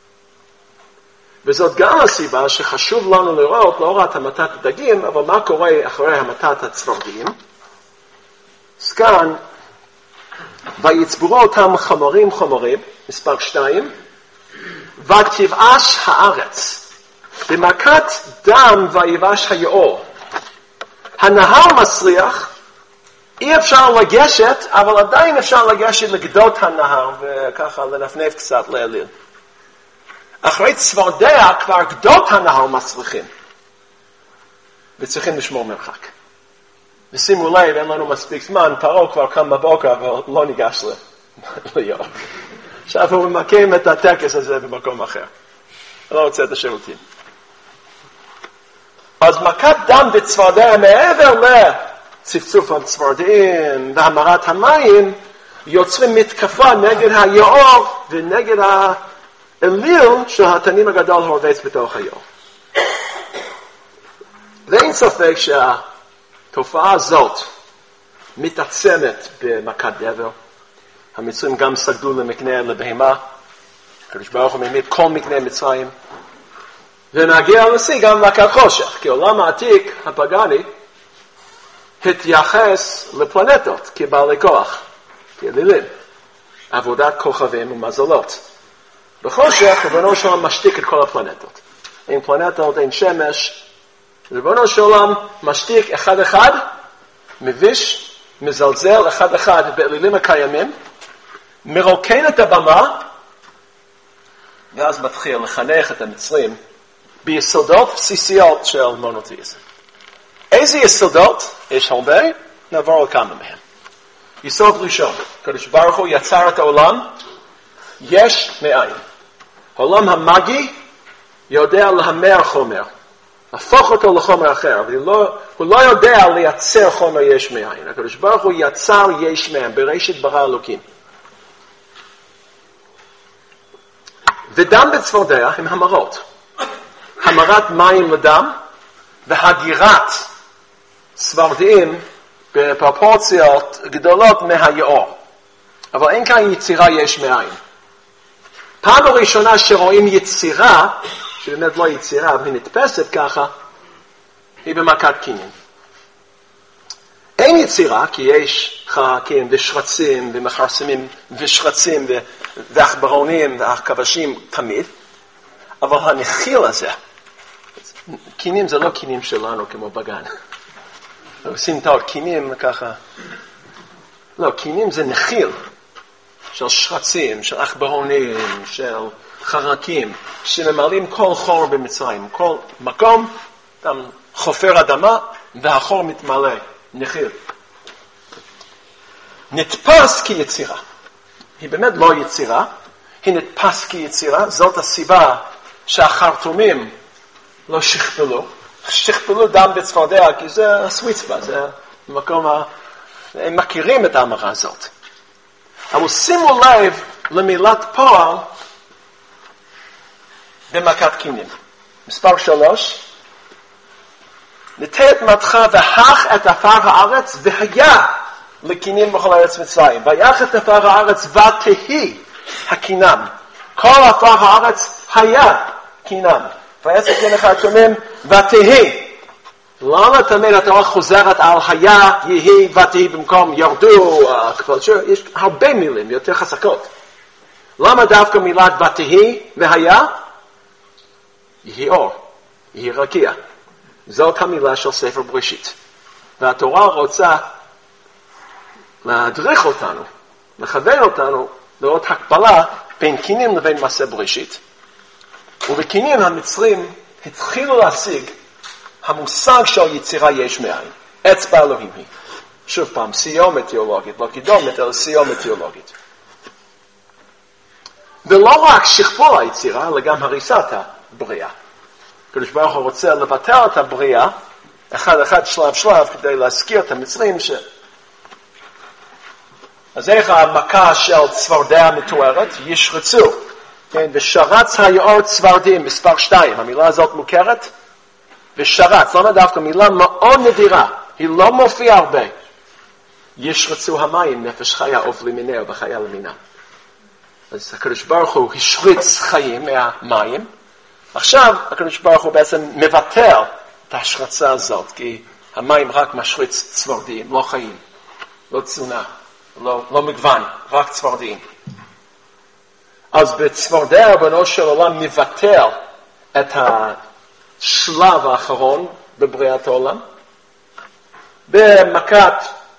וזאת גם הסיבה שחשוב לנו לראות, לא רק המתת הדגים, אבל מה קורה אחרי המתת הצפרדעים. אז כאן, ויצברו אותם חמורים, מספר 2, ותבאש הארץ, במכת דם ויבש היאור. הנהר מסריח, אי אפשר לגשת, אבל עדיין אפשר לגשת לגדות הנהר, וככה לנפנף קצת להליל. אחרי צפרדע כבר גדות הנהר מסריחים, וצריכים לשמור מרחק. ושימו לב, אין לנו מספיק זמן, פרעה כבר קם בבוקר, אבל לא ניגש ליאור. עכשיו הוא ממקם את הטקס הזה במקום אחר. לא רוצה את השירותים. אז מכת דם בצפרדע, מעבר לצפצוף הצפרדעים והמרת המים, יוצרים מתקפה נגד היאור ונגד האליל שהתנין הגדול הורבץ בתוך היאור. ואין ספק שהתופעה הזאת מתעצמת במכת דבר. המצרים גם סגדו למקנה לבהמה, הקדוש ברוך הוא מעמיד כל מקנה מצרים, ונגיע לשיא גם מכת חושך, כי עולם העתיק הפגני התייחס לפלנטות כבעלי כוח, כאלילים, עבודת כוכבים ומזלות. בחושך ריבונו של עולם משתיק את כל הפלנטות. אין פלנטות, אין שמש, ריבונו של עולם משתיק אחד, מביש, מזלזל אחד באלילים הקיימים, מרוקן את הבמה, ואז מתחיל לחנך את המצרים ביסודות בסיסיות של מונותאיזם. איזה יסודות? יש הרבה, נעבור על כמה מהם. יסוד ראשון, הקדוש ברוך הוא יצר את העולם, יש מאין. העולם המאגי יודע להמר חומר, הפוך אותו לחומר אחר, אבל הוא לא יודע לייצר חומר יש מאין. הקדוש ברוך הוא יצר יש מאין, בראשית ברא אלוקים. ודם בצפרדע הם המרות. המרת מים לדם והגירת צפרדעים בפרופורציות גדולות מהיאור. אבל אין כאן יצירה יש מאין. פעם הראשונה שרואים יצירה, שבאמת לא יצירה, אבל היא נתפסת ככה, היא במכת קינין. אין יצירה, כי יש חרקים ושרצים ומחרסמים ושרצים ועכברונים והכבשים תמיד, אבל הנחיל הזה, קינים זה לא קינים שלנו כמו בגן. עושים טעות, קינים ככה, לא, קינים זה נחיל של שרצים, של עכברונים, של חרקים, שממלאים כל חור במצרים, כל מקום, גם חופר אדמה, והחור מתמלא, נחיל. נתפס כיצירה. היא באמת לא יצירה, היא נתפס כיצירה, זאת הסיבה שהחרטומים לא שכפלו דם בצפרדע, כי זה הסוויצבה, זה מקום, הם מכירים את ההמרה הזאת. אבל שימו לב למילת פועל במכת קינין. מספר 3, נטה את מתך והך את עפר הארץ והיה לקינין בכל ארץ מצרים. ויח את עפר הארץ ותהי הקינם. כל עפר הארץ היה קינם. ויעש את ינך התומם ותהי. למה תמיד התורה חוזרת על היה, יהי, ותהי במקום ירדו, יש הרבה מילים יותר חזקות. למה דווקא מילת ותהי והיה? יהי אור, יהי רקיע. זאת המילה של ספר בראשית. והתורה רוצה להדריך אותנו, לכוון אותנו, לראות הקבלה בין קינין לבין מעשה בראשית. ובקינין המצרים התחילו להשיג המושג של יצירה יש מאין. אצבע אלוהים היא. שוב פעם, סיומת תיאולוגית, לא קידומת, אלא סיומת תיאולוגית. ולא רק שכפול היצירה, אלא גם הריסת הבריאה. הקדוש ברוך הוא רוצה לבטל את הבריאה, אחד שלב, כדי להזכיר את המצרים אז איך המכה של צפרדע מתוארת? ישרצו. כן, ושרץ היאור צפרדעים, מספר 2. המילה הזאת מוכרת? ושרץ, למה דווקא מילה מאוד נדירה, היא לא מופיעה הרבה. ישרצו המים, נפש חיה עוף למיניה ובחיה למינה. אז הקדוש ברוך הוא השריץ חיים מהמים, עכשיו הקדוש ברוך הוא בעצם מבטל את ההשרצה הזאת, כי המים רק משריץ צפרדעים, לא חיים, לא תזונה, לא מגוון, רק צפרדעים. אז בצפרדע ריבונו של עולם מבטל את השלב האחרון בבריאת העולם. במכת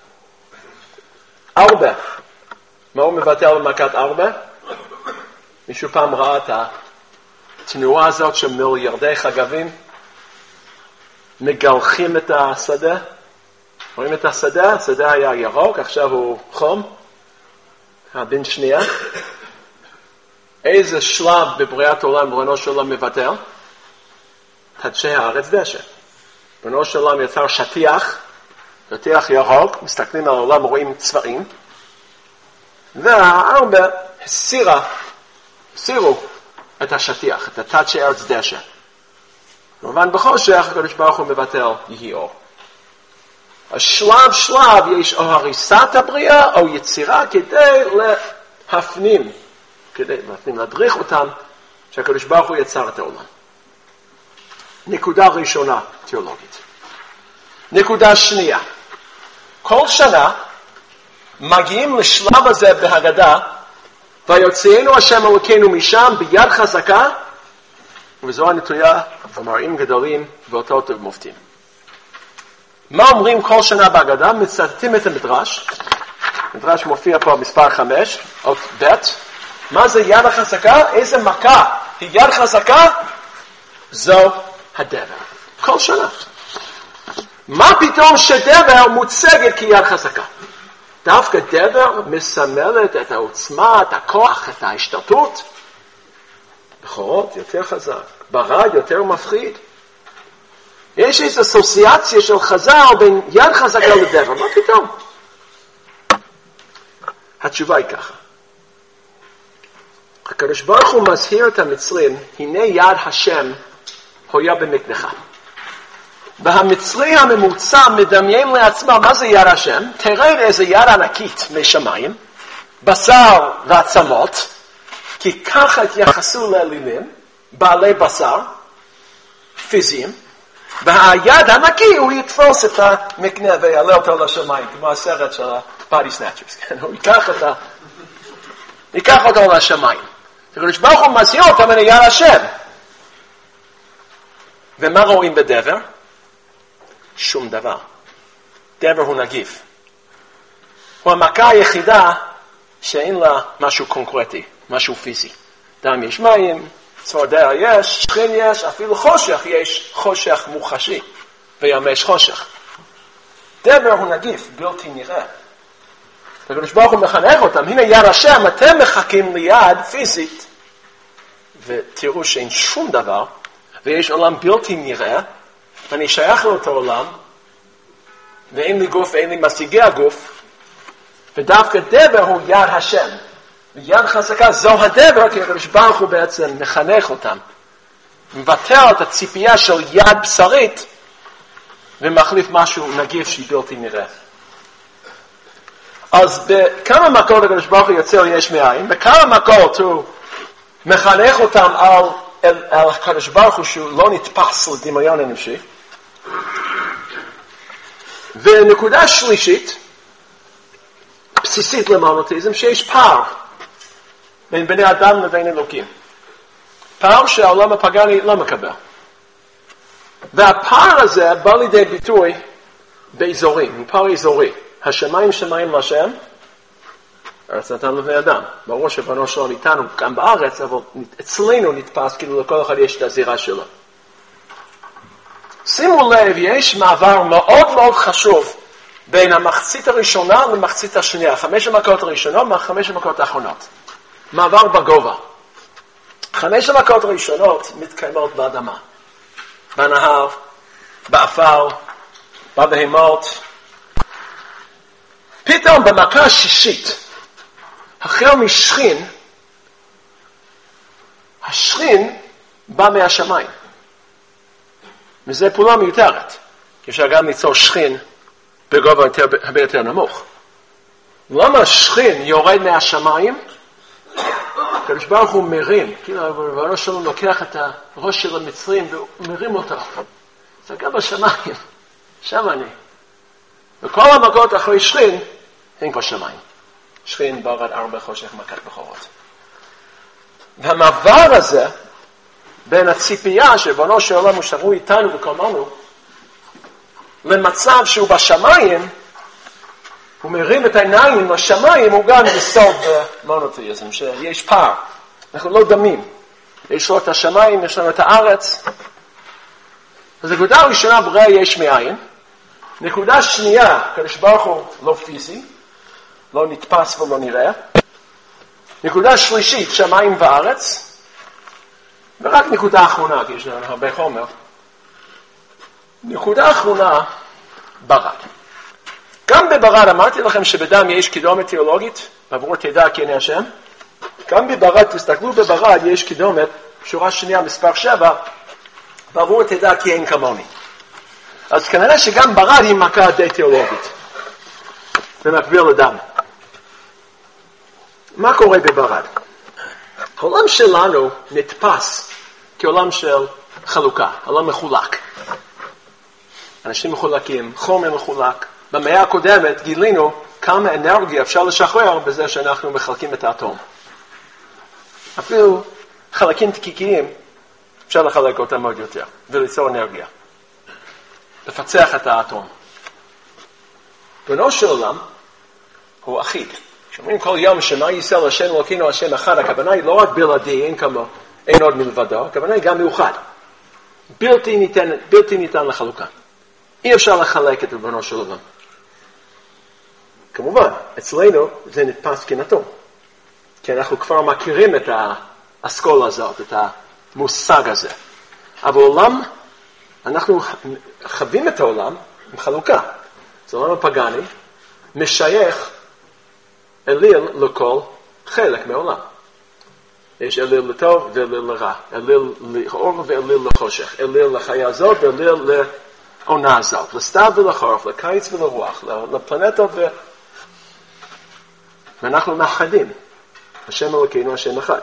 4, מה הוא מבטל במכת 4? מישהו פעם ראה את התנועה הזאת של מיליארדי חגבים מגלחים את השדה? רואים את השדה? השדה היה ירוק, עכשיו הוא חום, בן שנייה. איזה שלב בבריאת העולם ריבונו של עולם מבטל? תדשי הארץ דשא. ריבונו של עולם יצר שטיח ירוק, מסתכלים על העולם רואים צבעים, והארבע הסירו את השטיח, את תדשי ארץ דשא. כמובן בחושך הקדוש ברוך הוא מבטל יהי אור. השלב יש או הריסת הבריאה או יצירה כדי להפנים, להדריך אותם שהקדוש ברוך הוא יצר את העולם. נקודה ראשונה תיאולוגית. נקודה שנייה, כל שנה מגיעים לשלב הזה בהגדה, ויוציאנו השם אלוקינו משם ביד חזקה, וזו הנטויה ומראים גדולים ואותות ומופתים. מה אומרים כל שנה בהגדה? מצטטים את המדרש. המדרש מופיע פה מספר 5, אות ב'. מה זה יד החזקה? איזה מכה היא יד חזקה? זו הדבר. כל שנה. מה פתאום שדבר מוצגת כיד חזקה? דווקא דבר מסמלת את העוצמה, את הכוח, את ההשתלטות. בכורות יותר חזק, ברד יותר מפחיד. יש איזו אסוציאציה של חז"ל בין יד חזקה לדבר, מה פתאום? התשובה היא ככה. הקדוש ברוך הוא מזהיר את המצרים, הנה יד השם הויה במקנך. והמצרי הממוצע מדמיין לעצמה מה זה יד השם, תראה איזה יד ענקית משמיים, בשר ועצמות, כי ככה התייחסו לאלילים, בעלי בשר, פיזיים, והיד הנקי הוא יתפוס את המקנה ויעלה אותו לשמיים, כמו הסרט של הפאדי סנאצ'רס, הוא ייקח אותו לשמיים. הקדוש ברוך הוא מזהיר אותם מן יד השם. ומה רואים בדבר? שום דבר. דבר הוא נגיף. הוא המכה היחידה שאין לה משהו קונקרטי, משהו פיזי. דם יש מים, צפרדע יש, שכין יש, אפילו חושך יש, חושך מוחשי, וימש חושך. דבר הוא נגיף, בלתי נראה. הקדוש ברוך הוא מחנך אותם, הנה יד השם, אתם מחכים ליד פיזית, ותראו שאין שום דבר, ויש עולם בלתי נראה, ואני שייך לאותו עולם, ואין לי גוף, אין לי משיגי הגוף, ודווקא דבר הוא יד השם. ויד חזקה זו הדבר, כי הקדוש ברוך הוא בעצם מחנך אותם. מבטל את הציפייה של יד בשרית, ומחליף משהו נגיף שהיא בלתי נראה. אז בכמה מכות הקדוש ברוך הוא יוצר יש מאין, בכמה מכות הוא מחנך אותם על הקדוש ברוך הוא שהוא לא נתפס לדמיון אנושי. ונקודה שלישית, בסיסית למונותיזם, שיש פער בין בני אדם לבין אלוקים. פער שהעולם הפגני לא מקבל. והפער הזה בא לידי ביטוי באזורים, פער אזורי. השמיים שמיים להשם, ארץ נתן לבני אדם. ברור שבנו שלו איתנו גם בארץ, אבל אצלנו נתפס כאילו לכל אחד יש את הזירה שלו. שימו לב, יש מעבר מאוד מאוד חשוב בין המחצית הראשונה למחצית השנייה. 5 המכות הראשונות מה5 המכות האחרונות. מעבר בגובה. 5 המכות הראשונות מתקיימות באדמה. בנהר, באפר, בבהמות. פתאום במכה השישית, החל משכין, השכין בא מהשמיים. וזה פעולה מיותרת. אפשר גם ליצור שכין בגובה הרבה יותר נמוך. למה שכין יורד מהשמיים? הקדוש ברוך הוא מרים, כאילו הראש שלו לוקח את הראש של המצרים ומרים אותו. סגר בשמיים, שם אני. וכל המכות אחרי שכין, הם כבר שמיים. שכין ברד 4 חושך מכת בכורות. והמעבר הזה, בין הציפייה שבנו של עולם הוא שבוי איתנו וקומנו, למצב שהוא בשמיים, הוא מרים את העיניים לשמיים, הוא גם יסוד במונותאיזם, שיש פער. אנחנו לא דמים. יש לו את השמיים, יש לנו את הארץ. אז נקודה ראשונה, בריאה יש מאין. נקודה שנייה, הקדוש ברוך הוא לא פיזי, לא נתפס ולא נראה. נקודה שלישית, שמיים וארץ. ורק נקודה אחרונה, כי יש לנו הרבה חומר. נקודה אחרונה, ברד. גם בברד, אמרתי לכם שבדם יש קידומת תיאולוגית, בעבור תדע כי אני השם. גם בברד, תסתכלו בברד, יש קידומת, שורה שנייה, מספר 7, בעבור תדע כי אין כמוני. אז כנראה שגם ברד היא מכה די תיאולוגית, במקביל לדם. מה קורה בברד? העולם שלנו נתפס כעולם של חלוקה, העולם מחולק. אנשים מחולקים, חומר מחולק. במאה הקודמת גילינו כמה אנרגיה אפשר לשחרר בזה שאנחנו מחלקים את האטום. אפילו חלקים דקיקיים אפשר לחלק אותם עוד יותר וליצור אנרגיה. לפצח את האטום. בנו של עולם הוא אחיד. כשאומרים כל יום שמה ישראל השם אלוקינו השם אחד, הכוונה היא לא רק בלעדי, אין כמו, אין עוד מלבדו, הכוונה היא גם מאוחד. בלתי ניתן לחלוקה. אי אפשר לחלק את בנו של עולם. כמובן, אצלנו זה נתפס כנתון. כי אנחנו כבר מכירים את האסכולה הזאת, את המושג הזה. אבל עולם, אנחנו חווים את העולם עם חלוקה. זה עולם הפגני, משייך אליל לכל חלק מהעולם. יש אליל לטוב ואליל לרע, אליל לאור ואליל לחושך, אליל לחיה הזאת ואליל לעונה הזאת, לסתיו ולחורף, לקיץ ולרוח, לפלנטות ואנחנו מאחדים. השם אלוקינו, השם אחד.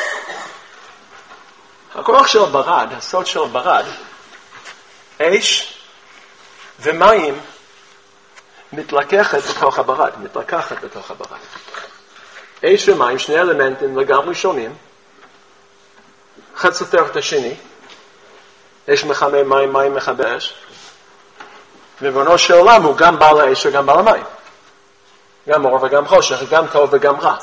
הכוח של ברד, הסוד של ברד, אש ומים מתלקחת בתוך הברד, מתלקחת בתוך הברד. אש ומים, שני אלמנטים לגמרי שונים, אחד סותר את השני, אש מחמם מים, מים מכבה אש, ובנו של עולם הוא גם בעל האש וגם בעל המים. גם אור וגם חושך, גם טוב וגם רע.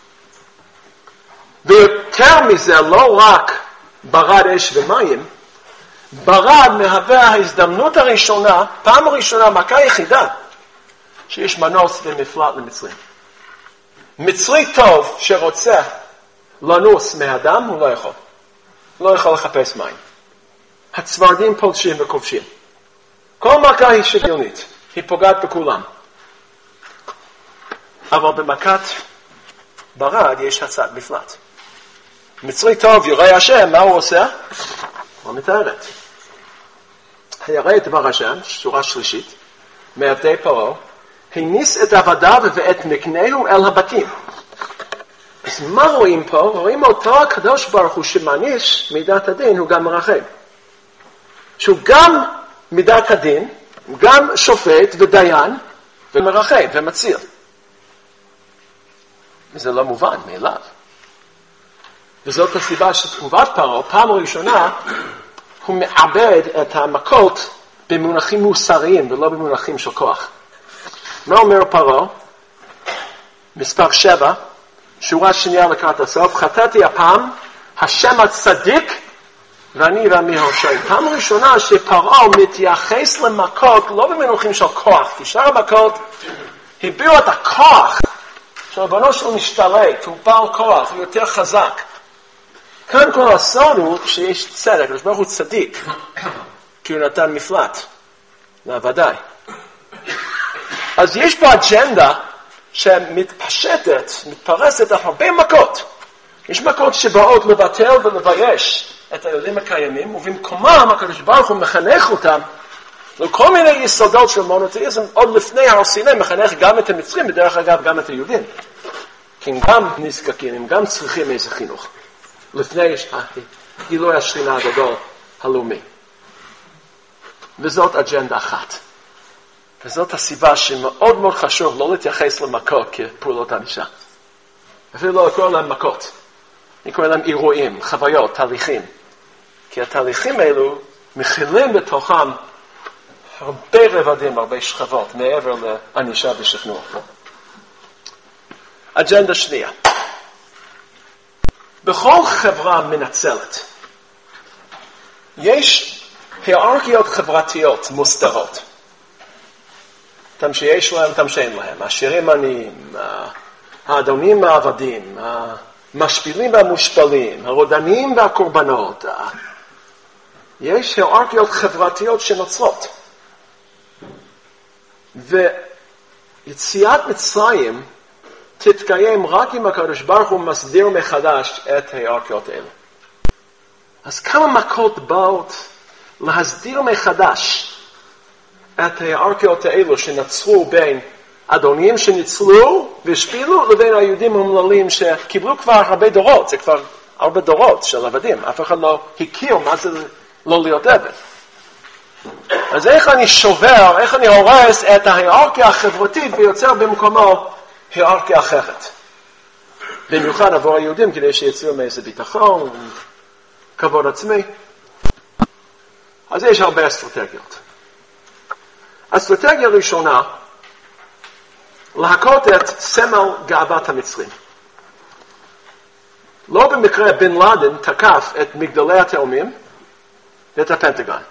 ויותר מזה, לא רק ברד אש ומים, ברד מהווה ההזדמנות הראשונה, פעם הראשונה, מכה יחידה, שיש מנוס ומפלט למצרים. מצרי טוב שרוצה לנוס מהדם, הוא לא יכול. לא יכול לחפש מים. הצוורדים פולשים וכובשים. כל מכה היא שוויונית, היא פוגעת בכולם. אבל במכת ברד יש הצעת מפלט. מצרי טוב ירא השם, מה הוא עושה? הוא מתארת. הירא את דבר השם, שורה שלישית, מעבדי פרעה, הניס את עבדיו ואת מקנהו אל הבתים. אז מה רואים פה? רואים אותו הקדוש ברוך הוא שמעניש מידת הדין, הוא גם מרחם. שהוא גם מידת הדין, גם שופט ודיין, ומרחם ומציל. וזה לא מובן מאליו. וזאת הסיבה שתגובת פרעה, פעם ראשונה, הוא מעבד את המכות במונחים מוסריים ולא במונחים של כוח. מה אומר פרעה? מספר 7, שורה שנייה לקראת הסוף, חטאתי הפעם, השם הצדיק ואני ועמי הושע. פעם ראשונה שפרעה מתייחס למכות לא במונחים של כוח, כי שאר המכות הביאו את הכוח שהבנו שלו משתלט, הוא בעל כוח, הוא יותר חזק. כאן כל הסוד הוא שיש צדק, הקדוש ברוך הוא צדיק, כי הוא נתן מפלט, ודאי. אז יש פה אג'נדה שמתפשטת, מתפרסת על הרבה מכות. יש מכות שבאות לבטל ולבייש את האלים הקיימים, ובמקומם הקדוש ברוך הוא מחנך אותם כל מיני יסודות של מונותאיזם, עוד לפני הר סיני מחנך גם את המצרים, בדרך אגב גם את היהודים. כי הם גם נזקקים, הם גם צריכים איזה חינוך. לפני גילוי השכינה הגדול הלאומי. וזאת אג'נדה אחת. וזאת הסיבה שמאוד מאוד חשוב לא להתייחס למכות כפעולות ענישה. אפילו לא לקרוא להם מכות. אני קורא להם אירועים, חוויות, תהליכים. כי התהליכים האלו מכילים בתוכם הרבה רבדים, הרבה שכבות, מעבר לענישה ושכנוע. אג'נדה שנייה. בכל חברה מנצלת, יש היררכיות חברתיות מוסדרות. תם שיש להם, תם שאין להם. העשירים עניים, האדונים העבדים, המשפילים והמושפלים, הרודנים והקורבנות. יש היררכיות חברתיות שנוצרות. ויציאת מצרים תתקיים רק אם הקדוש ברוך הוא מסדיר מחדש את ההיררכיות האלה. אז כמה מכות באות להסדיר מחדש את ההיררכיות האלו שנצרו בין אדונים שניצלו והשפילו לבין היהודים המללים שקיבלו כבר הרבה דורות, זה כבר הרבה דורות של עבדים, אף אחד לא הכיר מה זה לא להיות עבד. אז איך אני שובר, איך אני הורס את ההיררכיה החברתית ויוצר במקומו היררכיה אחרת. במיוחד עבור היהודים כדי שיצאו מאיזה ביטחון, כבוד עצמי. אז יש הרבה אסטרטגיות. אסטרטגיה ראשונה, להכות את סמל גאוות המצרים. לא במקרה בן לאדן תקף את מגדלי התאומים ואת הפנטגון.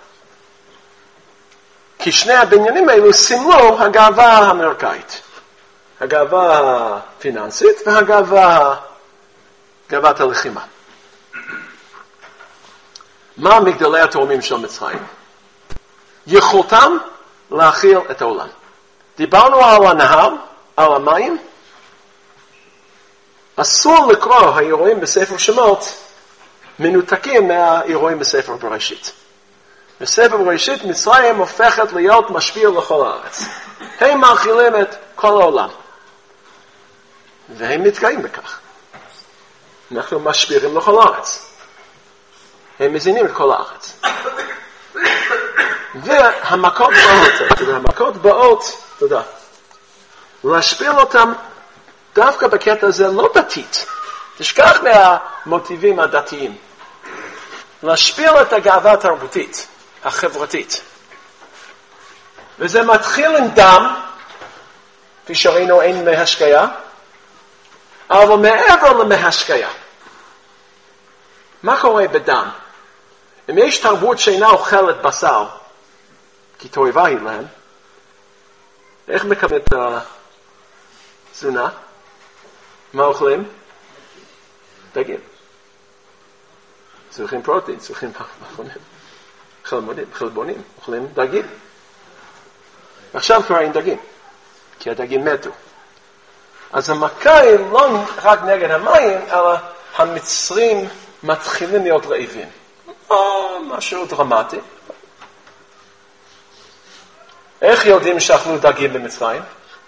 כי שני הבניינים האלו סימלו הגאווה האמריקאית. הגאווה הפיננסית גאוות הלחימה. מה מגדלי התאומים של מצרים? יכולתם להכיל את העולם. דיברנו על הנהר, על המים. אסור לקרוא האירועים בספר שמות מנותקים מהאירועים בספר בראשית. בספר בראשית מצרים הופכת להיות משפיע לכל הארץ. הם מאכילים את כל העולם. והם מתגאים בכך. אנחנו משפיעים לכל הארץ. הם מזינים את כל הארץ. והמכות באות, תודה, להשפיל אותם דווקא בקטע הזה לא דתית. תשכח מהמוטיבים הדתיים. להשפיל את הגאווה התרבותית, החברתית. וזה מתחיל עם דם, כפי שראינו אין מהשקיה, אבל מעבר למהשקיה. מה קורה בדם? אם יש תרבות שאינה אוכלת בשר, כי תועבה היא להם, איך מקבלים את התזונה? מה אוכלים? דגים. צריכים פרוטין, צריכים חלבונים, אוכלים דגים. עכשיו כבר אין דגים, כי הדגים מתו. אז המכה היא לא רק נגד המים, אלא המצרים מתחילים להיות רעבים. משהו דרמטי. איך יודעים שאכלו דגים במצרים?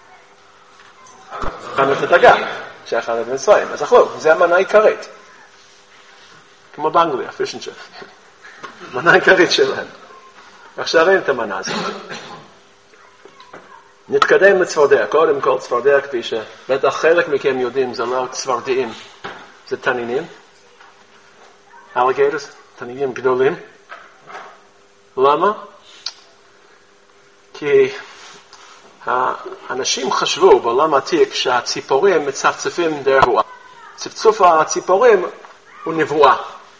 אכלנו את הדגה שאכלנו במצרים, אז אכלו, זה המנה העיקרית. כמו באנגליה, fish and chips. מנה העיקרית שלהם. עכשיו אין את המנה הזאת. נתקדם לצפרדע. קודם כל צפרדע, כפי שבטח חלק מכם יודעים, זה לא צפרדעים, זה תנינים. אלגייטורס, תנינים גדולים. למה? כי האנשים חשבו בעולם העתיק שהציפורים מצפצפים דרך רוח. צפצוף הציפורים הוא נבואה.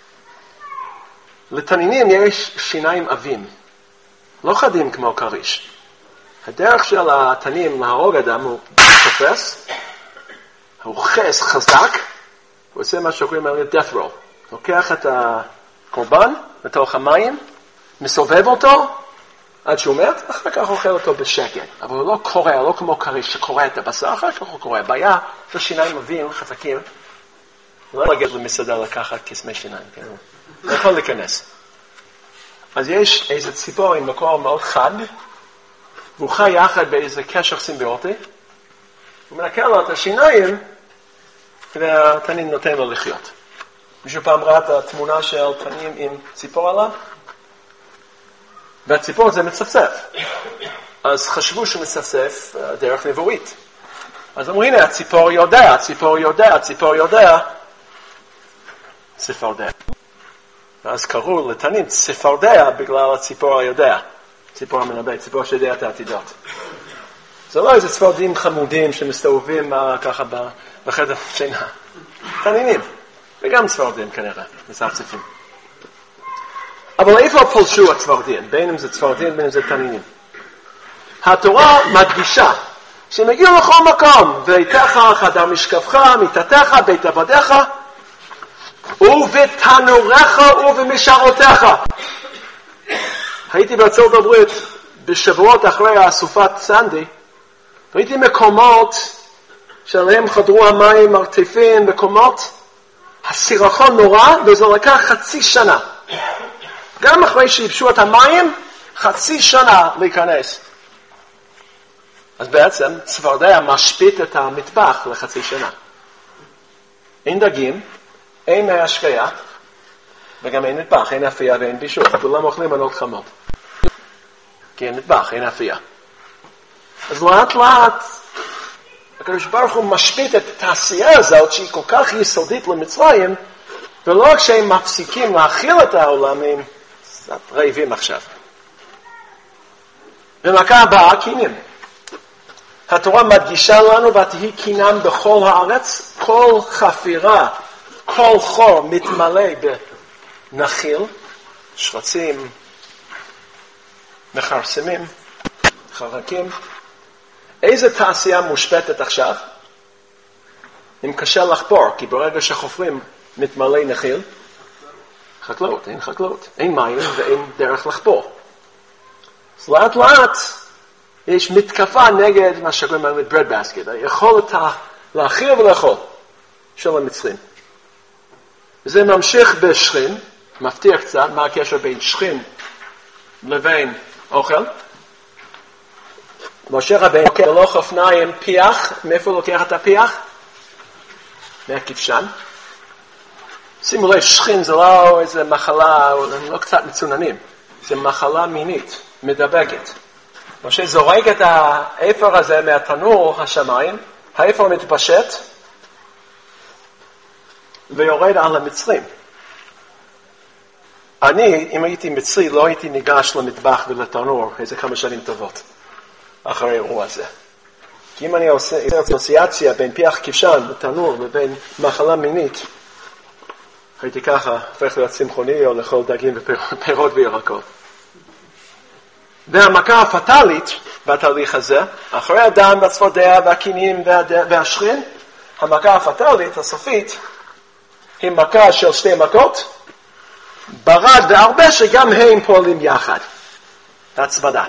לתנינים יש שיניים עבים, לא חדים כמו קריש. הדרך של התנים להרוג אדם הוא תופס, הוא חס חזק, הוא עושה מה שקוראים לו death roll. לוקח את הקורבן לתוך המים, מסובב אותו עד שהוא מת, אחר כך אוכל אותו בשקט. אבל הוא לא קורא, לא כמו קריש שקורא את הבשר, אחר כך הוא קורא. בעיה של שיניים עבים חזקים, לא להגיד למסעדה לקחת קסמי שיניים, כן? לא יכול להיכנס. אז יש איזה ציפור עם מקור מאוד חד, והוא חי יחד באיזה קשר סימביוטי, הוא מנקה לו את השיניים, והתנין נותן לו לחיות. מישהו פעם ראה את התמונה של תנין עם ציפור עליו? והציפור הזה מצפצף. אז חשבו שהוא מצפצף דרך נבואית. אז אמרו, הנה, הציפור יודע, הציפור יודע, הציפור יודע, צפרדע. ואז קראו לתנין צפרדע בגלל הציפור היודע. ציפור המנבא, ציפור שיודע את העתידות. זה לא איזה צפרדים חמודים שמסתובבים ככה בחדר שינה. תנינים. וגם צפרדים כנראה, מצפצפים. אבל איפה פולשו הצפרדים? בין אם זה צפרדים, בין אם זה תנינים. התורה מדגישה שהם הגיעו לכל מקום, ביתך, חדר משכבך, מיטתך, בית עבדיך, ובתנורך ובמשערותיך. הייתי בארצות הברית בשבועות אחרי הסופת סנדי, ראיתי מקומות שעליהם חדרו המים מרתפים, מקומות, הסירחון נורא, וזה לקח חצי שנה. גם אחרי שיבשו את המים, חצי שנה להיכנס. אז בעצם צפרדע משפיט את המטבח לחצי שנה. אין דגים, אין השקיה, וגם אין מטבח, אין אפייה ואין בישול. כולם אוכלים מנות חמות. כי אין מטבח, אין אפייה. אז לאט לאט, הקדוש ברוך הוא משפיט את התעשייה הזאת, שהיא כל כך יסודית למצרים, ולא רק שהם מפסיקים להאכיל את העולם, הם קצת רעבים עכשיו. ומכה הבאה, קינים. התורה מדגישה לנו, ותהי קינם בכל הארץ, כל חפירה, כל חור מתמלא בנחיל, שרצים, מחרסמים, חרקים. איזה תעשייה מושפטת עכשיו? אם קשה לחפור, כי ברגע שחופרים מתמלא נחיל, חקלאות, אין חקלאות, אין מים ואין דרך לחפור. אז לאט לאט יש מתקפה נגד מה שקוראים להם bread basket, היכולת להאכיל ולאכול של המצרים. וזה ממשיך בשכין, מפתיע קצת מה הקשר בין שכין לבין אוכל. משה רבינו אוכל ללוך אופניים פיח, מאיפה הוא לוקח את הפיח? מהכבשן. שימו לב, שכין זה לא איזה מחלה, לא קצת מצוננים, זה מחלה מינית, מדבקת. משה זורק את האפר הזה מהתנור השמיים, האפר מתפשט ויורד על המצרים. אני, אם הייתי מצרי, לא הייתי ניגש למטבח ולתנור איזה כמה שנים טובות אחרי האירוע הזה. כי אם אני עושה אסוציאציה בין פיח כבשן ותנור לבין מחלה מינית, הייתי ככה הופך להיות צמחוני או לאכול דגים ופירות וירקות. והמכה הפטלית בתהליך הזה, אחרי הדם והצפרדע והקינים והשכין, המכה הפטלית הסופית היא מכה של שתי מכות, ברד והרבה שגם הם פועלים יחד. הצמדה.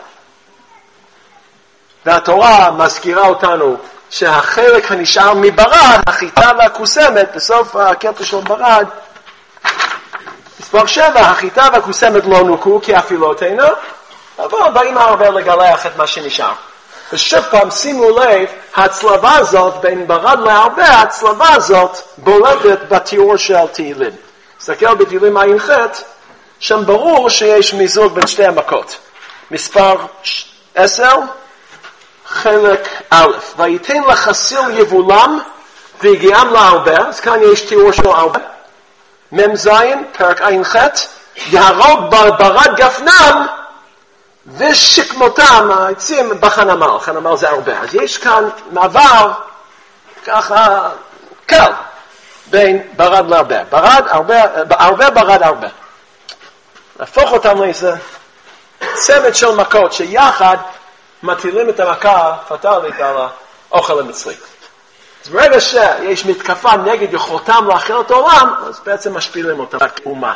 והתורה מזכירה אותנו שהחלק הנשאר מברד, החיטה והקוסמת, בסוף הקטע של ברד, מספר 7, החיטה והקוסמת לא נוקו כי אפילותינו, אבל באים הרבה לגלח את מה שנשאר. ושוב פעם שימו לב, ההצלבה הזאת בין ברד להרבה, ההצלבה הזאת בולטת בתיאור של תהילים. תסתכל בתהילים ע"ח, שם ברור שיש מיזוג בין שתי המכות. מספר 10, חלק א', ויתן לחסיל יבולם והגיעם להרבה, אז כאן יש תיאור של הרבה. מ"ז, פרק ע"ח, יהרוג ברד גפנם ושכמותם, העצים בחנמל, חנמל זה הרבה. אז יש כאן מעבר ככה קל בין ברד להרבה. ברד, הרבה, ברד, הרבה. להפוך אותם לאיזה צמד של מכות שיחד מטילים את המכה הפטלית על האוכל המצרי. אז ברגע שיש מתקפה נגד יכולתם להאכיל את העולם, אז בעצם משפילים אותם כאומה.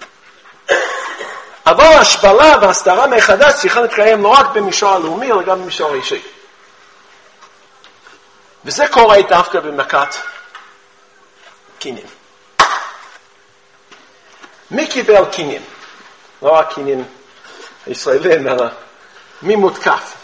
אבל ההשפלה וההסתרה מחדש צריכה להתקיים לא רק במישור הלאומי, אלא גם במישור האישי. וזה קורה דווקא במכת קינים. מי קיבל קינים? לא הקינים הישראלים, אלא מי מותקף.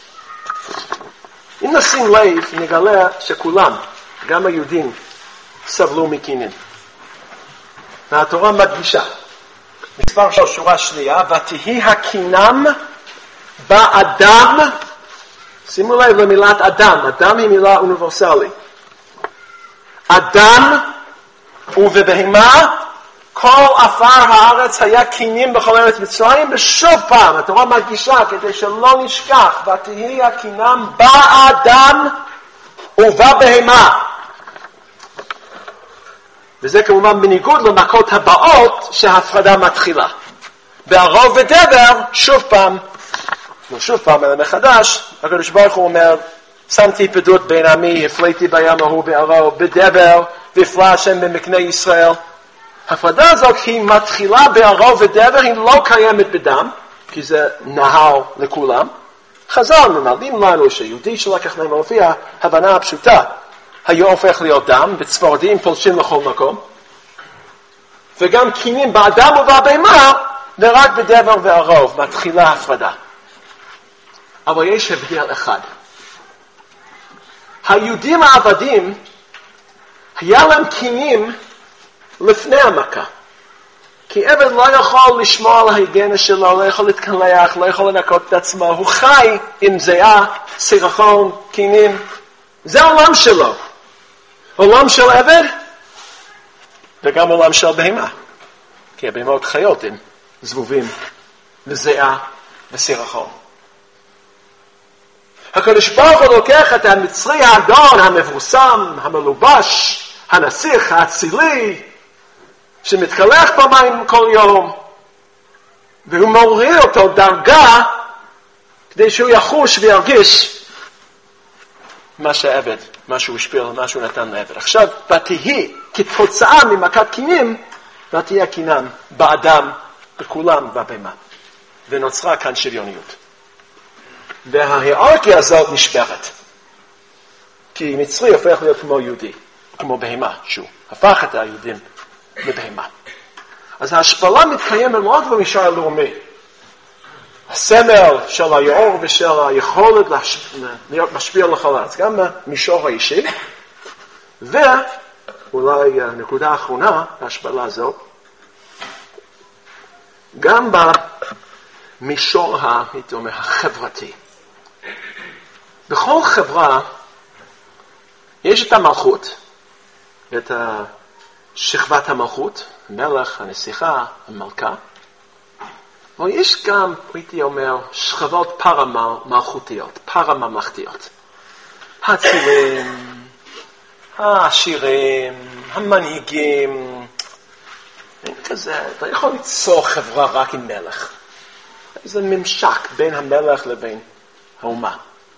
אם נשים לב, נגלה שכולם, גם היהודים, סבלו מקינים. והתורה מדגישה, מספר של שורה שנייה, ותהי הקינם באדם, שימו לב למילת אדם, אדם היא מילה אוניברסלית. אדם ובבהמה, כל עפר הארץ היה קינים בכל ארץ מצרים, ושוב פעם, התורה מדגישה, כדי שלא נשכח, ותהי הקינם באדם ובבהמה. וזה כמובן בניגוד למכות הבאות שההפרדה מתחילה. בערוב ודבר, שוב פעם, אלא מחדש, הקדוש ברוך הוא אומר, שמתי פדות בין עמי, הפליתי בים ההוא בערוב, בדבר, והפלא השם במקנה ישראל. ההפרדה הזאת היא מתחילה בערוב ודבר, היא לא קיימת בדם, כי זה נהר לכולם. חז"ל ממלאים לנו שיהודי שלקח להם לפי ההבנה הפשוטה, היה הופך להיות דם, וצפרדים פולשים לכל מקום, וגם קינים באדם ובבהמה, ורק בדבר וערוב מתחילה ההפרדה. אבל יש הבדל אחד. היהודים העבדים, היה להם קינים לפני המכה. כי עבד לא יכול לשמור על ההיגיינה שלו, לא יכול להתקלח, לא יכול לנקות את עצמו, הוא חי עם זיעה, סירחון, קינים. זה העולם שלו. עולם של עבד, וגם עולם של בהמה. כי הבהמות חיות עם זבובים, וזיעה, וסירחון. הקדוש ברוך הוא לוקח את המצרי האדון, המבוסם, המלובש, הנסיך, האצילי, שמתקלח במים כל יום, והוא מוריד אותו דרגה, כדי שהוא יחוש וירגיש מה שהעבד, מה שהוא השפיע, מה שהוא נתן לעבד. עכשיו, ותהי, כתוצאה ממכת קינים, ותהי הקינם באדם, בכולם ובהמה. ונוצרה כאן שוויוניות. וההיררכיה הזאת נשברת. כי מצרי הופך להיות כמו יהודי, כמו בהמה, שהוא הפך את היהודים לבהמה. אז ההשפלה מתקיימת מאוד במישור הלאומי. הסמל של היאור ושל היכולת להיות משפיע לכל הארץ, גם במישור האישי, ואולי הנקודה האחרונה, ההשפלה הזאת, גם במישור הייתי אומר, החברתי. בכל חברה יש את המלכות, את שכבת המלכות, המלך, הנסיכה, המלכה, אבל יש גם, הייתי אומר, שכבות פרמלכותיות, פרממלכתיות. האצילים, העשירים, המנהיגים, אין כזה, אתה יכול ליצור חברה רק עם מלך. זה ממשק בין המלך לבין האומה.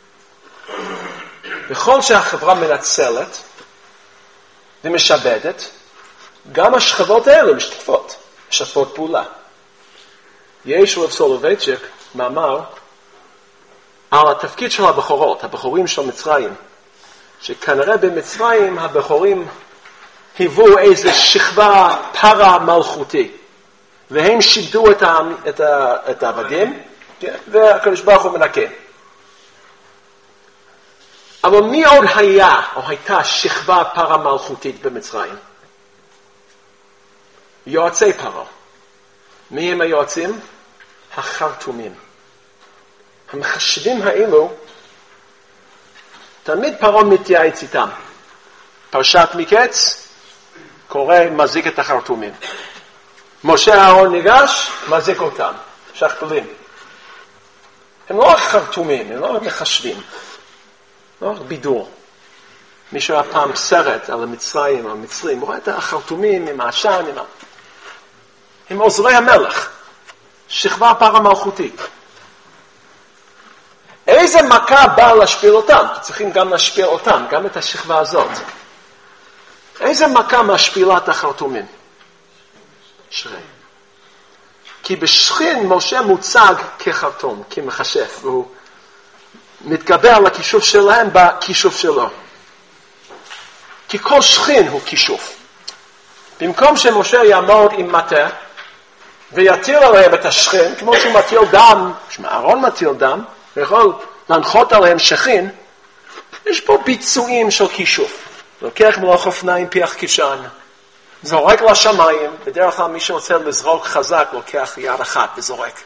בכל שהחברה מנצלת ומשבדת, גם השכבות האלה משתפות פעולה. יש רב סולובייצ'יק מאמר על התפקיד של הבחורות, הבחורים של מצרים, שכנראה במצרים הבחורים היוו איזו שכבה פרה-מלכותי, והם שידו את העבדים, והקדוש ברוך הוא מנקה. אבל מי עוד היה או הייתה שכבה פרה-מלכותית במצרים? יועצי פרעה. מי הם היועצים? החרטומים. המחשבים האלו, תמיד פרעה מתייעץ איתם. פרשת מקץ, קורא, מזיק את החרטומים. משה אהרון ניגש, מזיק אותם. שכפלים. הם לא רק חרטומים, הם לא רק מחשבים. לא רק בידור. מישהו היה פעם סרט על המצרים, על המצרים, הוא רואה את החרטומים עם העשן, עם עוזרי המלך. שכבה פרה-מלכותית. איזה מכה באה להשפיל אותם? צריכים גם להשפיל אותם, גם את השכבה הזאת. איזה מכה משפילה את החרטומים? שרי. כי בשכין משה מוצג כחרטום, כמחשף, והוא מתגבר על הכישוף שלהם בכישוף שלו. כי כל שכין הוא כישוף. במקום שמשה יעמוד עם מטה, ויטיל עליהם את השכין, כמו שהוא מטיל דם, אהרון מטיל דם, ויכול להנחות עליהם שכין, יש פה ביצועים של כישוף. לוקח מלוך אופניים פיח קישן, זורק לשמיים, בדרך כלל מי שרוצה לזרוק חזק לוקח יד אחת וזורק.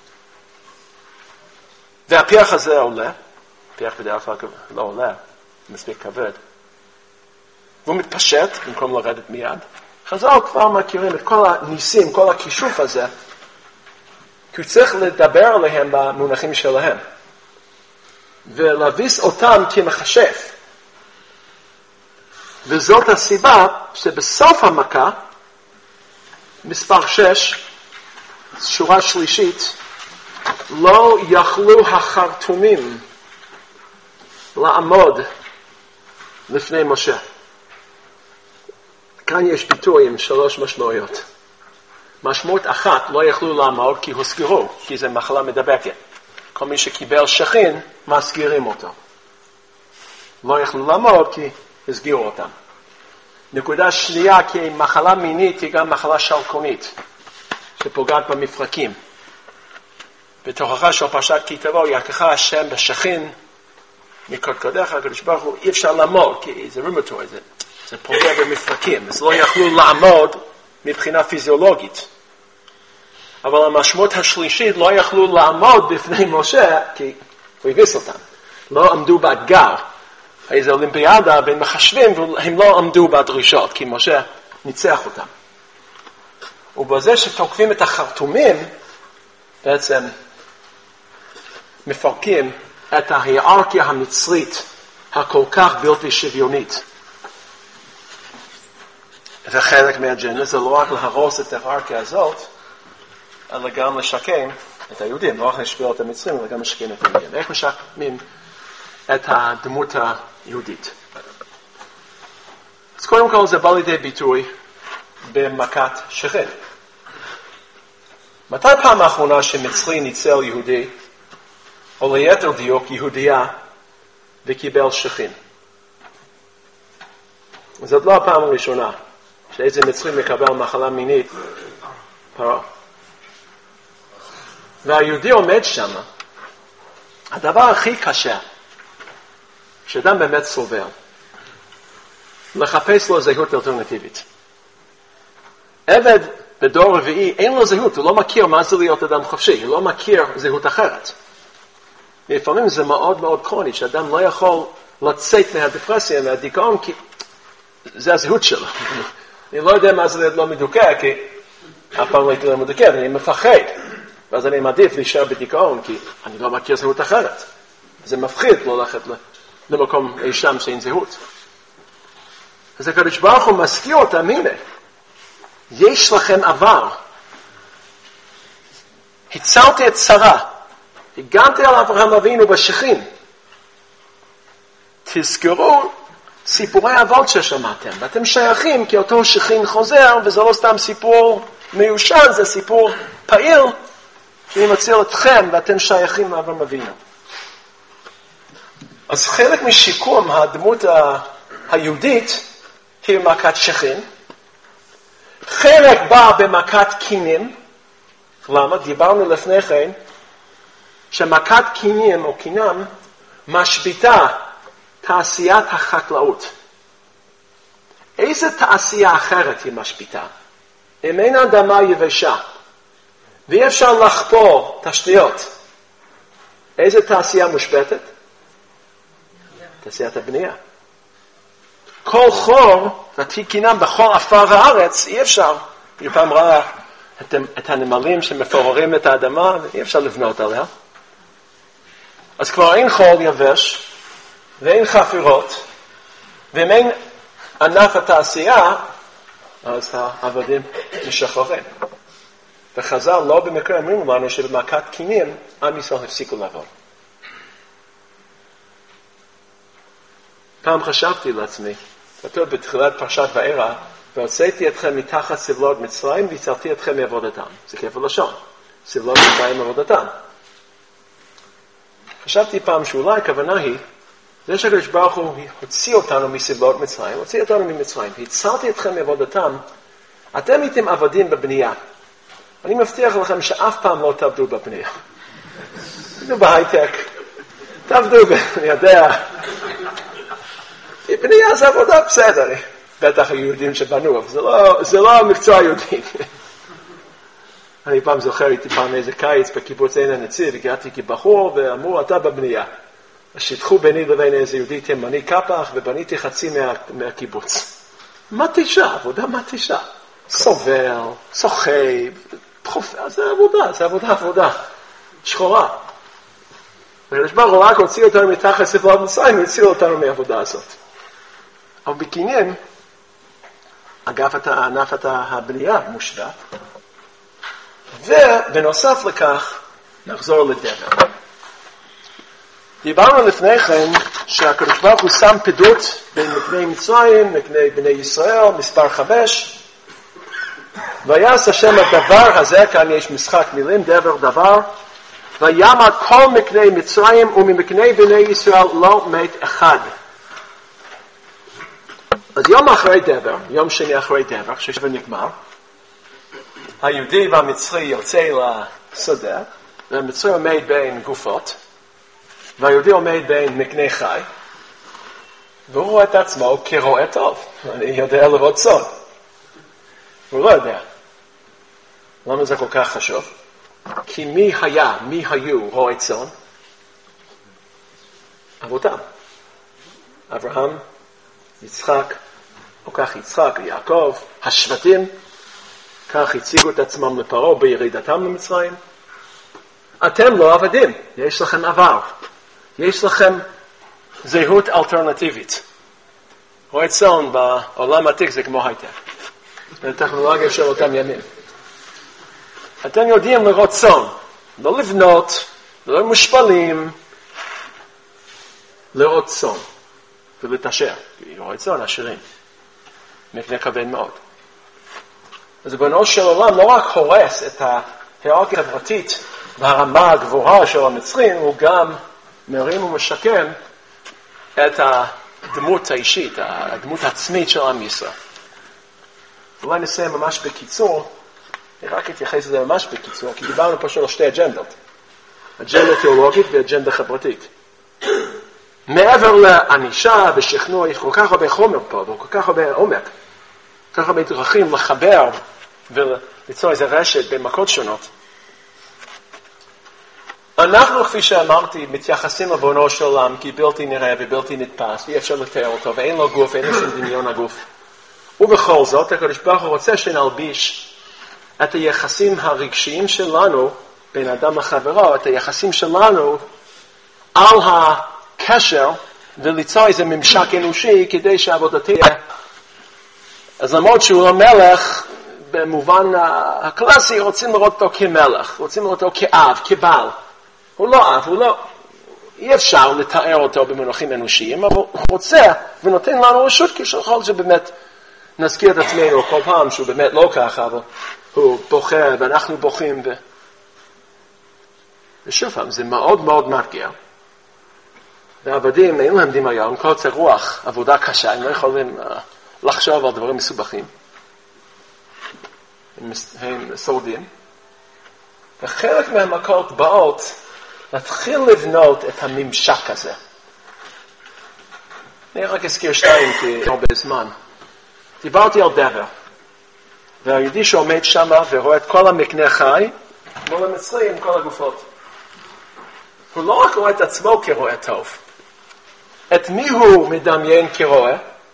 והפיח הזה עולה, פיח בדרך כלל לא עולה, מספיק כבד, והוא מתפשט במקום לרדת מיד. חז"ל כבר מכירים את כל הניסים, כל הכישוף הזה, כי הוא צריך לדבר עליהם במונחים שלהם, ולהביס אותם כמחשף. וזאת הסיבה שבסוף המכה, מספר 6, שורה שלישית, לא יכלו החרטומים לעמוד לפני משה. כאן יש ביטוי עם 3 משמעויות. משמעות אחת, לא יכלו לעמוד כי הוסגרו, כי זה מחלה מדבקת. כל מי שקיבל שכין, מסגירים אותו. לא יכלו לעמוד כי הסגירו אותם. נקודה שנייה, כי מחלה מינית היא גם מחלה שלקונית, שפוגעת במפרקים. בתוכחה של פרשת כי תבוא, ייקח השם בשכין, מקודקודך, הקדוש ברוך הוא, אי אפשר לעמוד, כי זה רימטוי, זה פוגע במפרקים, אז לא יכלו לעמוד מבחינה פיזיולוגית. אבל המשמעות השלישית, לא יכלו לעמוד בפני משה, כי הוא הביס אותם. לא עמדו באתגר. איזו אולימפיאדה בין מחשבים, והם לא עמדו בדרישות, כי משה ניצח אותם. ובזה שתוקפים את החרטומים, בעצם מפרקים את ההיררכיה המצרית הכל כך בלתי שוויונית. וחלק מהאג'נדה זה לא רק להרוס את ההיררכיה הזאת, אלא גם לשקם את היהודים, לא רק לשפר את המצרים, אלא גם לשקם את היהודים. איך משקמים את הדמות היהודית? אז קודם כל זה בא לידי ביטוי במכת שכין. מתי פעם האחרונה שמצרי ניצל יהודי, או ליתר דיוק יהודייה, וקיבל שכין? זאת לא הפעם הראשונה שאיזה מצרי מקבל מחלה מינית, פרעה. והיהודי עומד שם, הדבר הכי קשה, שאדם באמת סובל, לחפש לו זהות אלטרנטיבית. עבד בדור רביעי, אין לו זהות, הוא לא מכיר מה זה להיות אדם חופשי, הוא לא מכיר זהות אחרת. לפעמים זה מאוד מאוד קרוני, שאדם לא יכול לצאת מהדפרסיה, מהדיכאון, כי זה הזהות שלו. אני לא יודע מה זה להיות לא מדוכא, כי אף פעם לא הייתי לא מדוכא, אני מפחד. ואז אני מעדיף להישאר בדיכאון, כי אני לא מכיר זהות אחרת. זה מפחיד לא ללכת למקום אי שם שאין זהות. אז הקדוש ברוך הוא מזכיר אותם, הנה, יש לכם עבר. הצלתי את שרה, הגנתי על אברהם אבינו בשכין. תזכרו סיפורי אבות ששמעתם, ואתם שייכים כי אותו שכין חוזר, וזה לא סתם סיפור מיושן, זה סיפור פעיל, שאני מציל אתכם ואתם שייכים לאברהם אבינו. אז חלק משיקום הדמות היהודית היא מכת שכין. חלק בא במכת קינים. למה? דיברנו לפני כן שמכת קינים או קינם משביתה תעשיית החקלאות. איזה תעשייה אחרת היא משביתה? אם אין אדמה יבשה ואי אפשר לחפור תשתיות, איזה תעשייה מושבתת? תעשיית הבנייה. כל חור ותיקינם בכל עפר הארץ, אי אפשר. פעם ראה את הנמלים שמפוררים את האדמה, אי אפשר לבנות עליה. אז כבר אין חול יבש, ואין חפירות, ואם אין ענף התעשייה, אז העבדים משחררים. וחז"ל לא במקרה אומרים לנו שבמכת קינים, עם ישראל הפסיקו לעבוד. פעם חשבתי לעצמי, כתוב בתחילת פרשת וארא, והוצאתי אתכם מתחת סבלות מצרים, והצלתי אתכם מעבודתם. זה כפל לשון. סבלות מצרים מעבודתם. חשבתי פעם שאולי הכוונה היא, זה שהקדוש ברוך הוא הוציא אותנו מסבלות מצרים, הוציא אותנו ממצרים, והצלתי אתכם מעבודתם, אתם הייתם עבדים בבנייה. אני מבטיח לכם שאף פעם לא תעבדו בבנייה. תעבדו בהייטק, תעבדו, אני יודע. בנייה זה עבודה בסדר. בטח היהודים שבנו, אבל זה לא המקצוע היהודי. אני פעם זוכר, הייתי פעם איזה קיץ בקיבוץ עין הנציב, הגעתי כבחור ואמרו, אתה בבנייה. אז שיתחו ביני לבין איזה יהודי תימני קפח, ובניתי חצי מהקיבוץ. מתישה, עבודה מתישה. סובל, סוחב, זה עבודה. שחורה. והקדוש ברוך הוא רק הוציא אותנו מתחת ספלת מצרים, והציל אותנו מהעבודה הזאת. אבל בקניין, ענף הבנייה מושבת, ובנוסף לכך, נחזור לדבר. דיברנו לפני כן שהקדוש ברוך הוא שם פדות בין מקני מצרים, מקני בני ישראל, מספר 5, ויעש השם הדבר הזה, כאן יש משחק מילים, דבר דבר, ויאמר כל מקני מצרים וממקני בני ישראל לא מת אחד. אז יום אחרי דבר, יום שני אחרי דבר, כששבר נגמר, היהודי והמצרי יוצא לשדה, והמצרי עומד בין גופות, והיהודי עומד בין מקנה חי, והוא רואה את עצמו כרועה טוב. אני יודע לראות צאן. הוא לא יודע. למה זה כל כך חשוב? כי מי היו רועי צאן? אבותם. אברהם, יצחק, או כך יצחק, יעקב, השבטים, כך הציגו את עצמם לפרעה בירידתם למצרים. אתם לא עבדים, יש לכם עבר. יש לכם זהות אלטרנטיבית. רועי צאן בעולם העתיק זה כמו הייטק. זה טכנולוגיה של אותם ימים. אתם יודעים לראות צאן, לא לבנות, לא מושפלים, לראות צאן ולתשר. כי רועי צאן עשירים. מבנה כבד מאוד. אז בנו של עולם לא רק הורס את ההיררכיה החברתית והרמה הגבוהה של המצרים, הוא גם מרים ומשקם את הדמות האישית, הדמות העצמית של עם ישראל. אולי נסיים ממש בקיצור, אני רק אתייחס לזה ממש בקיצור, כי דיברנו פשוט על שתי אג'נדות. אג'נדה תיאולוגית ואג'נדה חברתית. מעבר לענישה ושכנוע, יש כל כך הרבה חומר פה, וכל כך הרבה עומק, כל כך הרבה דרכים לחבר וליצור איזה רשת בין מכות שונות. אנחנו, כפי שאמרתי, מתייחסים לבונו של עולם כי בלתי נראה ובלתי נתפס, ואי אפשר לתאר אותו, ואין לו גוף, אין לו שום דמיון הגוף. ובכל זאת, הקדוש ברוך הוא רוצה שנלביש את היחסים הרגשיים שלנו, בין אדם לחברו, את היחסים שלנו על הקשר, וליצור איזה ממשק אנושי כדי שהעבודתי תהיה. אז למרות שהוא לא מלך, במובן הקלאסי, רוצים לראות אותו כמלך, רוצים לראות אותו כאב, כבעל. הוא לא אב, אי אפשר לתאר אותו במונחים אנושיים, אבל הוא רוצה ונותן לנו רשות כשכל שבאמת נזכיר את עצמנו כל פעם שהוא באמת לא ככה, אבל הוא בוכה ואנחנו בוכים. ושוב פעם, זה מאוד מאוד מרגיע. והעבדים אין להם דמיון, קוצר רוח, עבודה קשה, הם לא יכולים לחשוב על דברים מסובכים. הם שורדים. וחלק מהמכות באות להתחיל לבנות את הממשק הזה. אני רק אזכיר 2 כי הרבה זמן. דיברתי על דבר. והיהודי שעומד שם ורואה את כל המקנה חי, מול המצרי עם כל הגופות. הוא לא רק רואה את עצמו כרואה טוב. את מי הוא מדמיין כרואה?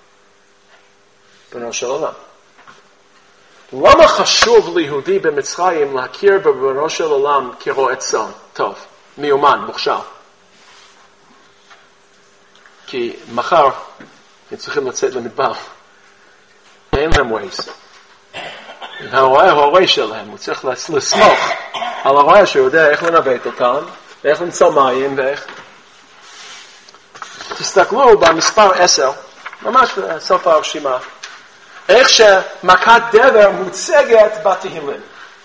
בנו של עולם. למה חשוב ליהודי במצרים להכיר בבנו של עולם כרואה צאן? טוב, מיומן, מוכשר. כי מחר הם צריכים לצאת למדבר. אין להם ווייז. והרועה הוא הרועה שלהם, הוא צריך לסמוך על הרועה שיודע איך לנווט אותם, ואיך למצוא מים, ואיך... תסתכלו במספר 10, ממש בסוף הרשימה, איך שמכת דבר מוצגת בתהילים.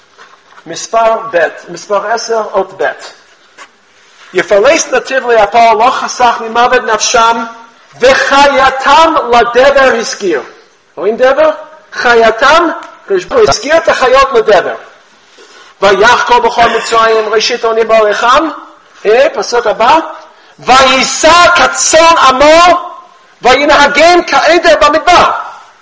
מספר 10, אות ב'. יפלס נתיב ליפול, לא חסך ממוות נפשם, וחייתם לדבר הזכיר. רואים דבר? חייתם, הזכיר את החיות לדבר. ויחקור בכל מצרים ראשית עוני בעריכם, פסוק הבא, ויישא כצאן עמו וינהגם כעדר במדבר.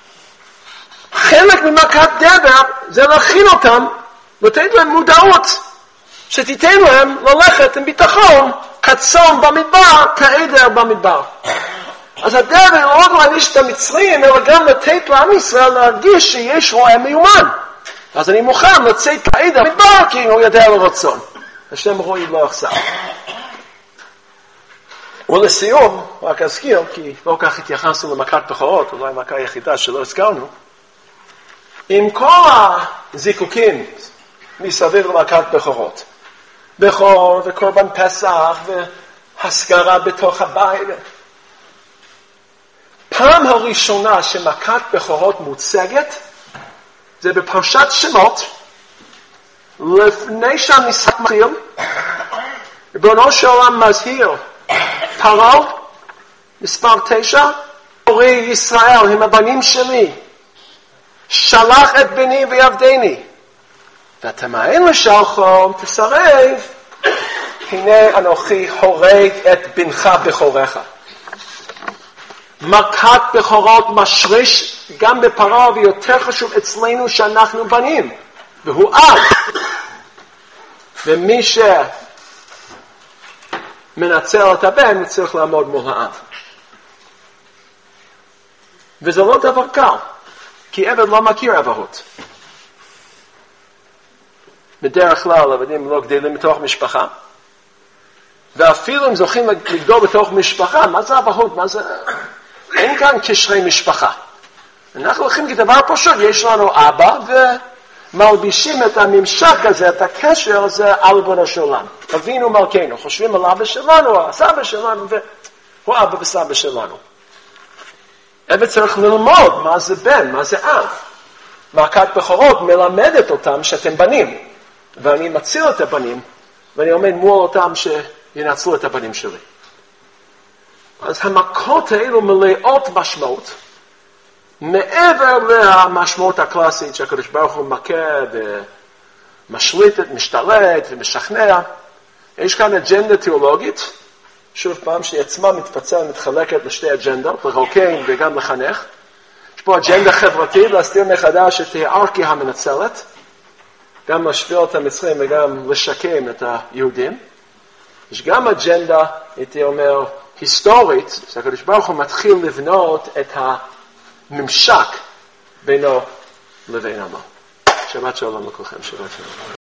חלק ממכת דבר זה להכין אותם, לתת להם מודעות, שתיתן להם ללכת עם ביטחון כצאן במדבר, כעדר במדבר. אז הדבר לא רק להעניש את המצרים, אלא גם לתת לעם ישראל להרגיש שיש רועה מיומן. אז אני מוכן לצאת כעדר במדבר, כי הוא יודע לרצון. השם רואי לא יחסר. ולסיום, רק אזכיר, כי לא כך התייחסנו למכת בכורות, אולי המכה היחידה שלא הזכרנו, עם כל הזיקוקים מסביב למכת בכורות, בכור וקורבן פסח והסגרה בתוך הבית, פעם הראשונה שמכת בכורות מוצגת, זה בפרשת שמות, לפני שהמשחק מתחיל, ריבונו של עולם מזהיר, פרעה, מספר 9, הורי ישראל הם הבנים שלי, שלח את בני ויעבדני, ותמאן לשלחו, תסרב, הנה אנוכי הורג את בנך בכורך. מכת בכורות משריש גם בפרעה, ויותר חשוב אצלנו שאנחנו בנים, והוא אב. ומי שמנצל את הבן צריך לעמוד מול האב. וזה לא דבר קל, כי עבד לא מכיר אבהות. בדרך כלל עבדים לא גדלים בתוך משפחה, ואפילו אם זוכים לגדול בתוך משפחה, מה זה אבהות? מה זה? אין כאן קשרי משפחה. אנחנו הולכים כדבר פשוט, יש לנו אבא, ומלבישים את הממשק הזה, את הקשר הזה, על ריבונו של עולם. אבינו מלכנו, חושבים על אבא שלנו, על סבא שלנו, והוא אבא וסבא שלנו. עבד צריך ללמוד מה זה בן, מה זה אב. מכת בכורות מלמדת אותם שאתם בנים, ואני מציל את הבנים, ואני עומד מול אותם שינצלו את הבנים שלי. אז המכות האלו מלאות משמעות, מעבר למשמעות הקלאסית שהקדוש ברוך הוא מכה ומשליט, משתלט ומשכנע. יש כאן אג'נדה תיאולוגית, שוב פעם שהיא עצמה מתחלקת לשתי אג'נדות, לרוקן וגם לחנך. יש פה אג'נדה חברתית, להסתיר מחדש את ההיררכיה המנצלת, גם להשפיע את המצרים וגם לשקם את היהודים. יש גם אג'נדה, הייתי אומר, היסטורית, שהקדוש ברוך הוא מתחיל לבנות את הממשק בינו לבין עמו. שבת שלום לכולכם, שבת שלום.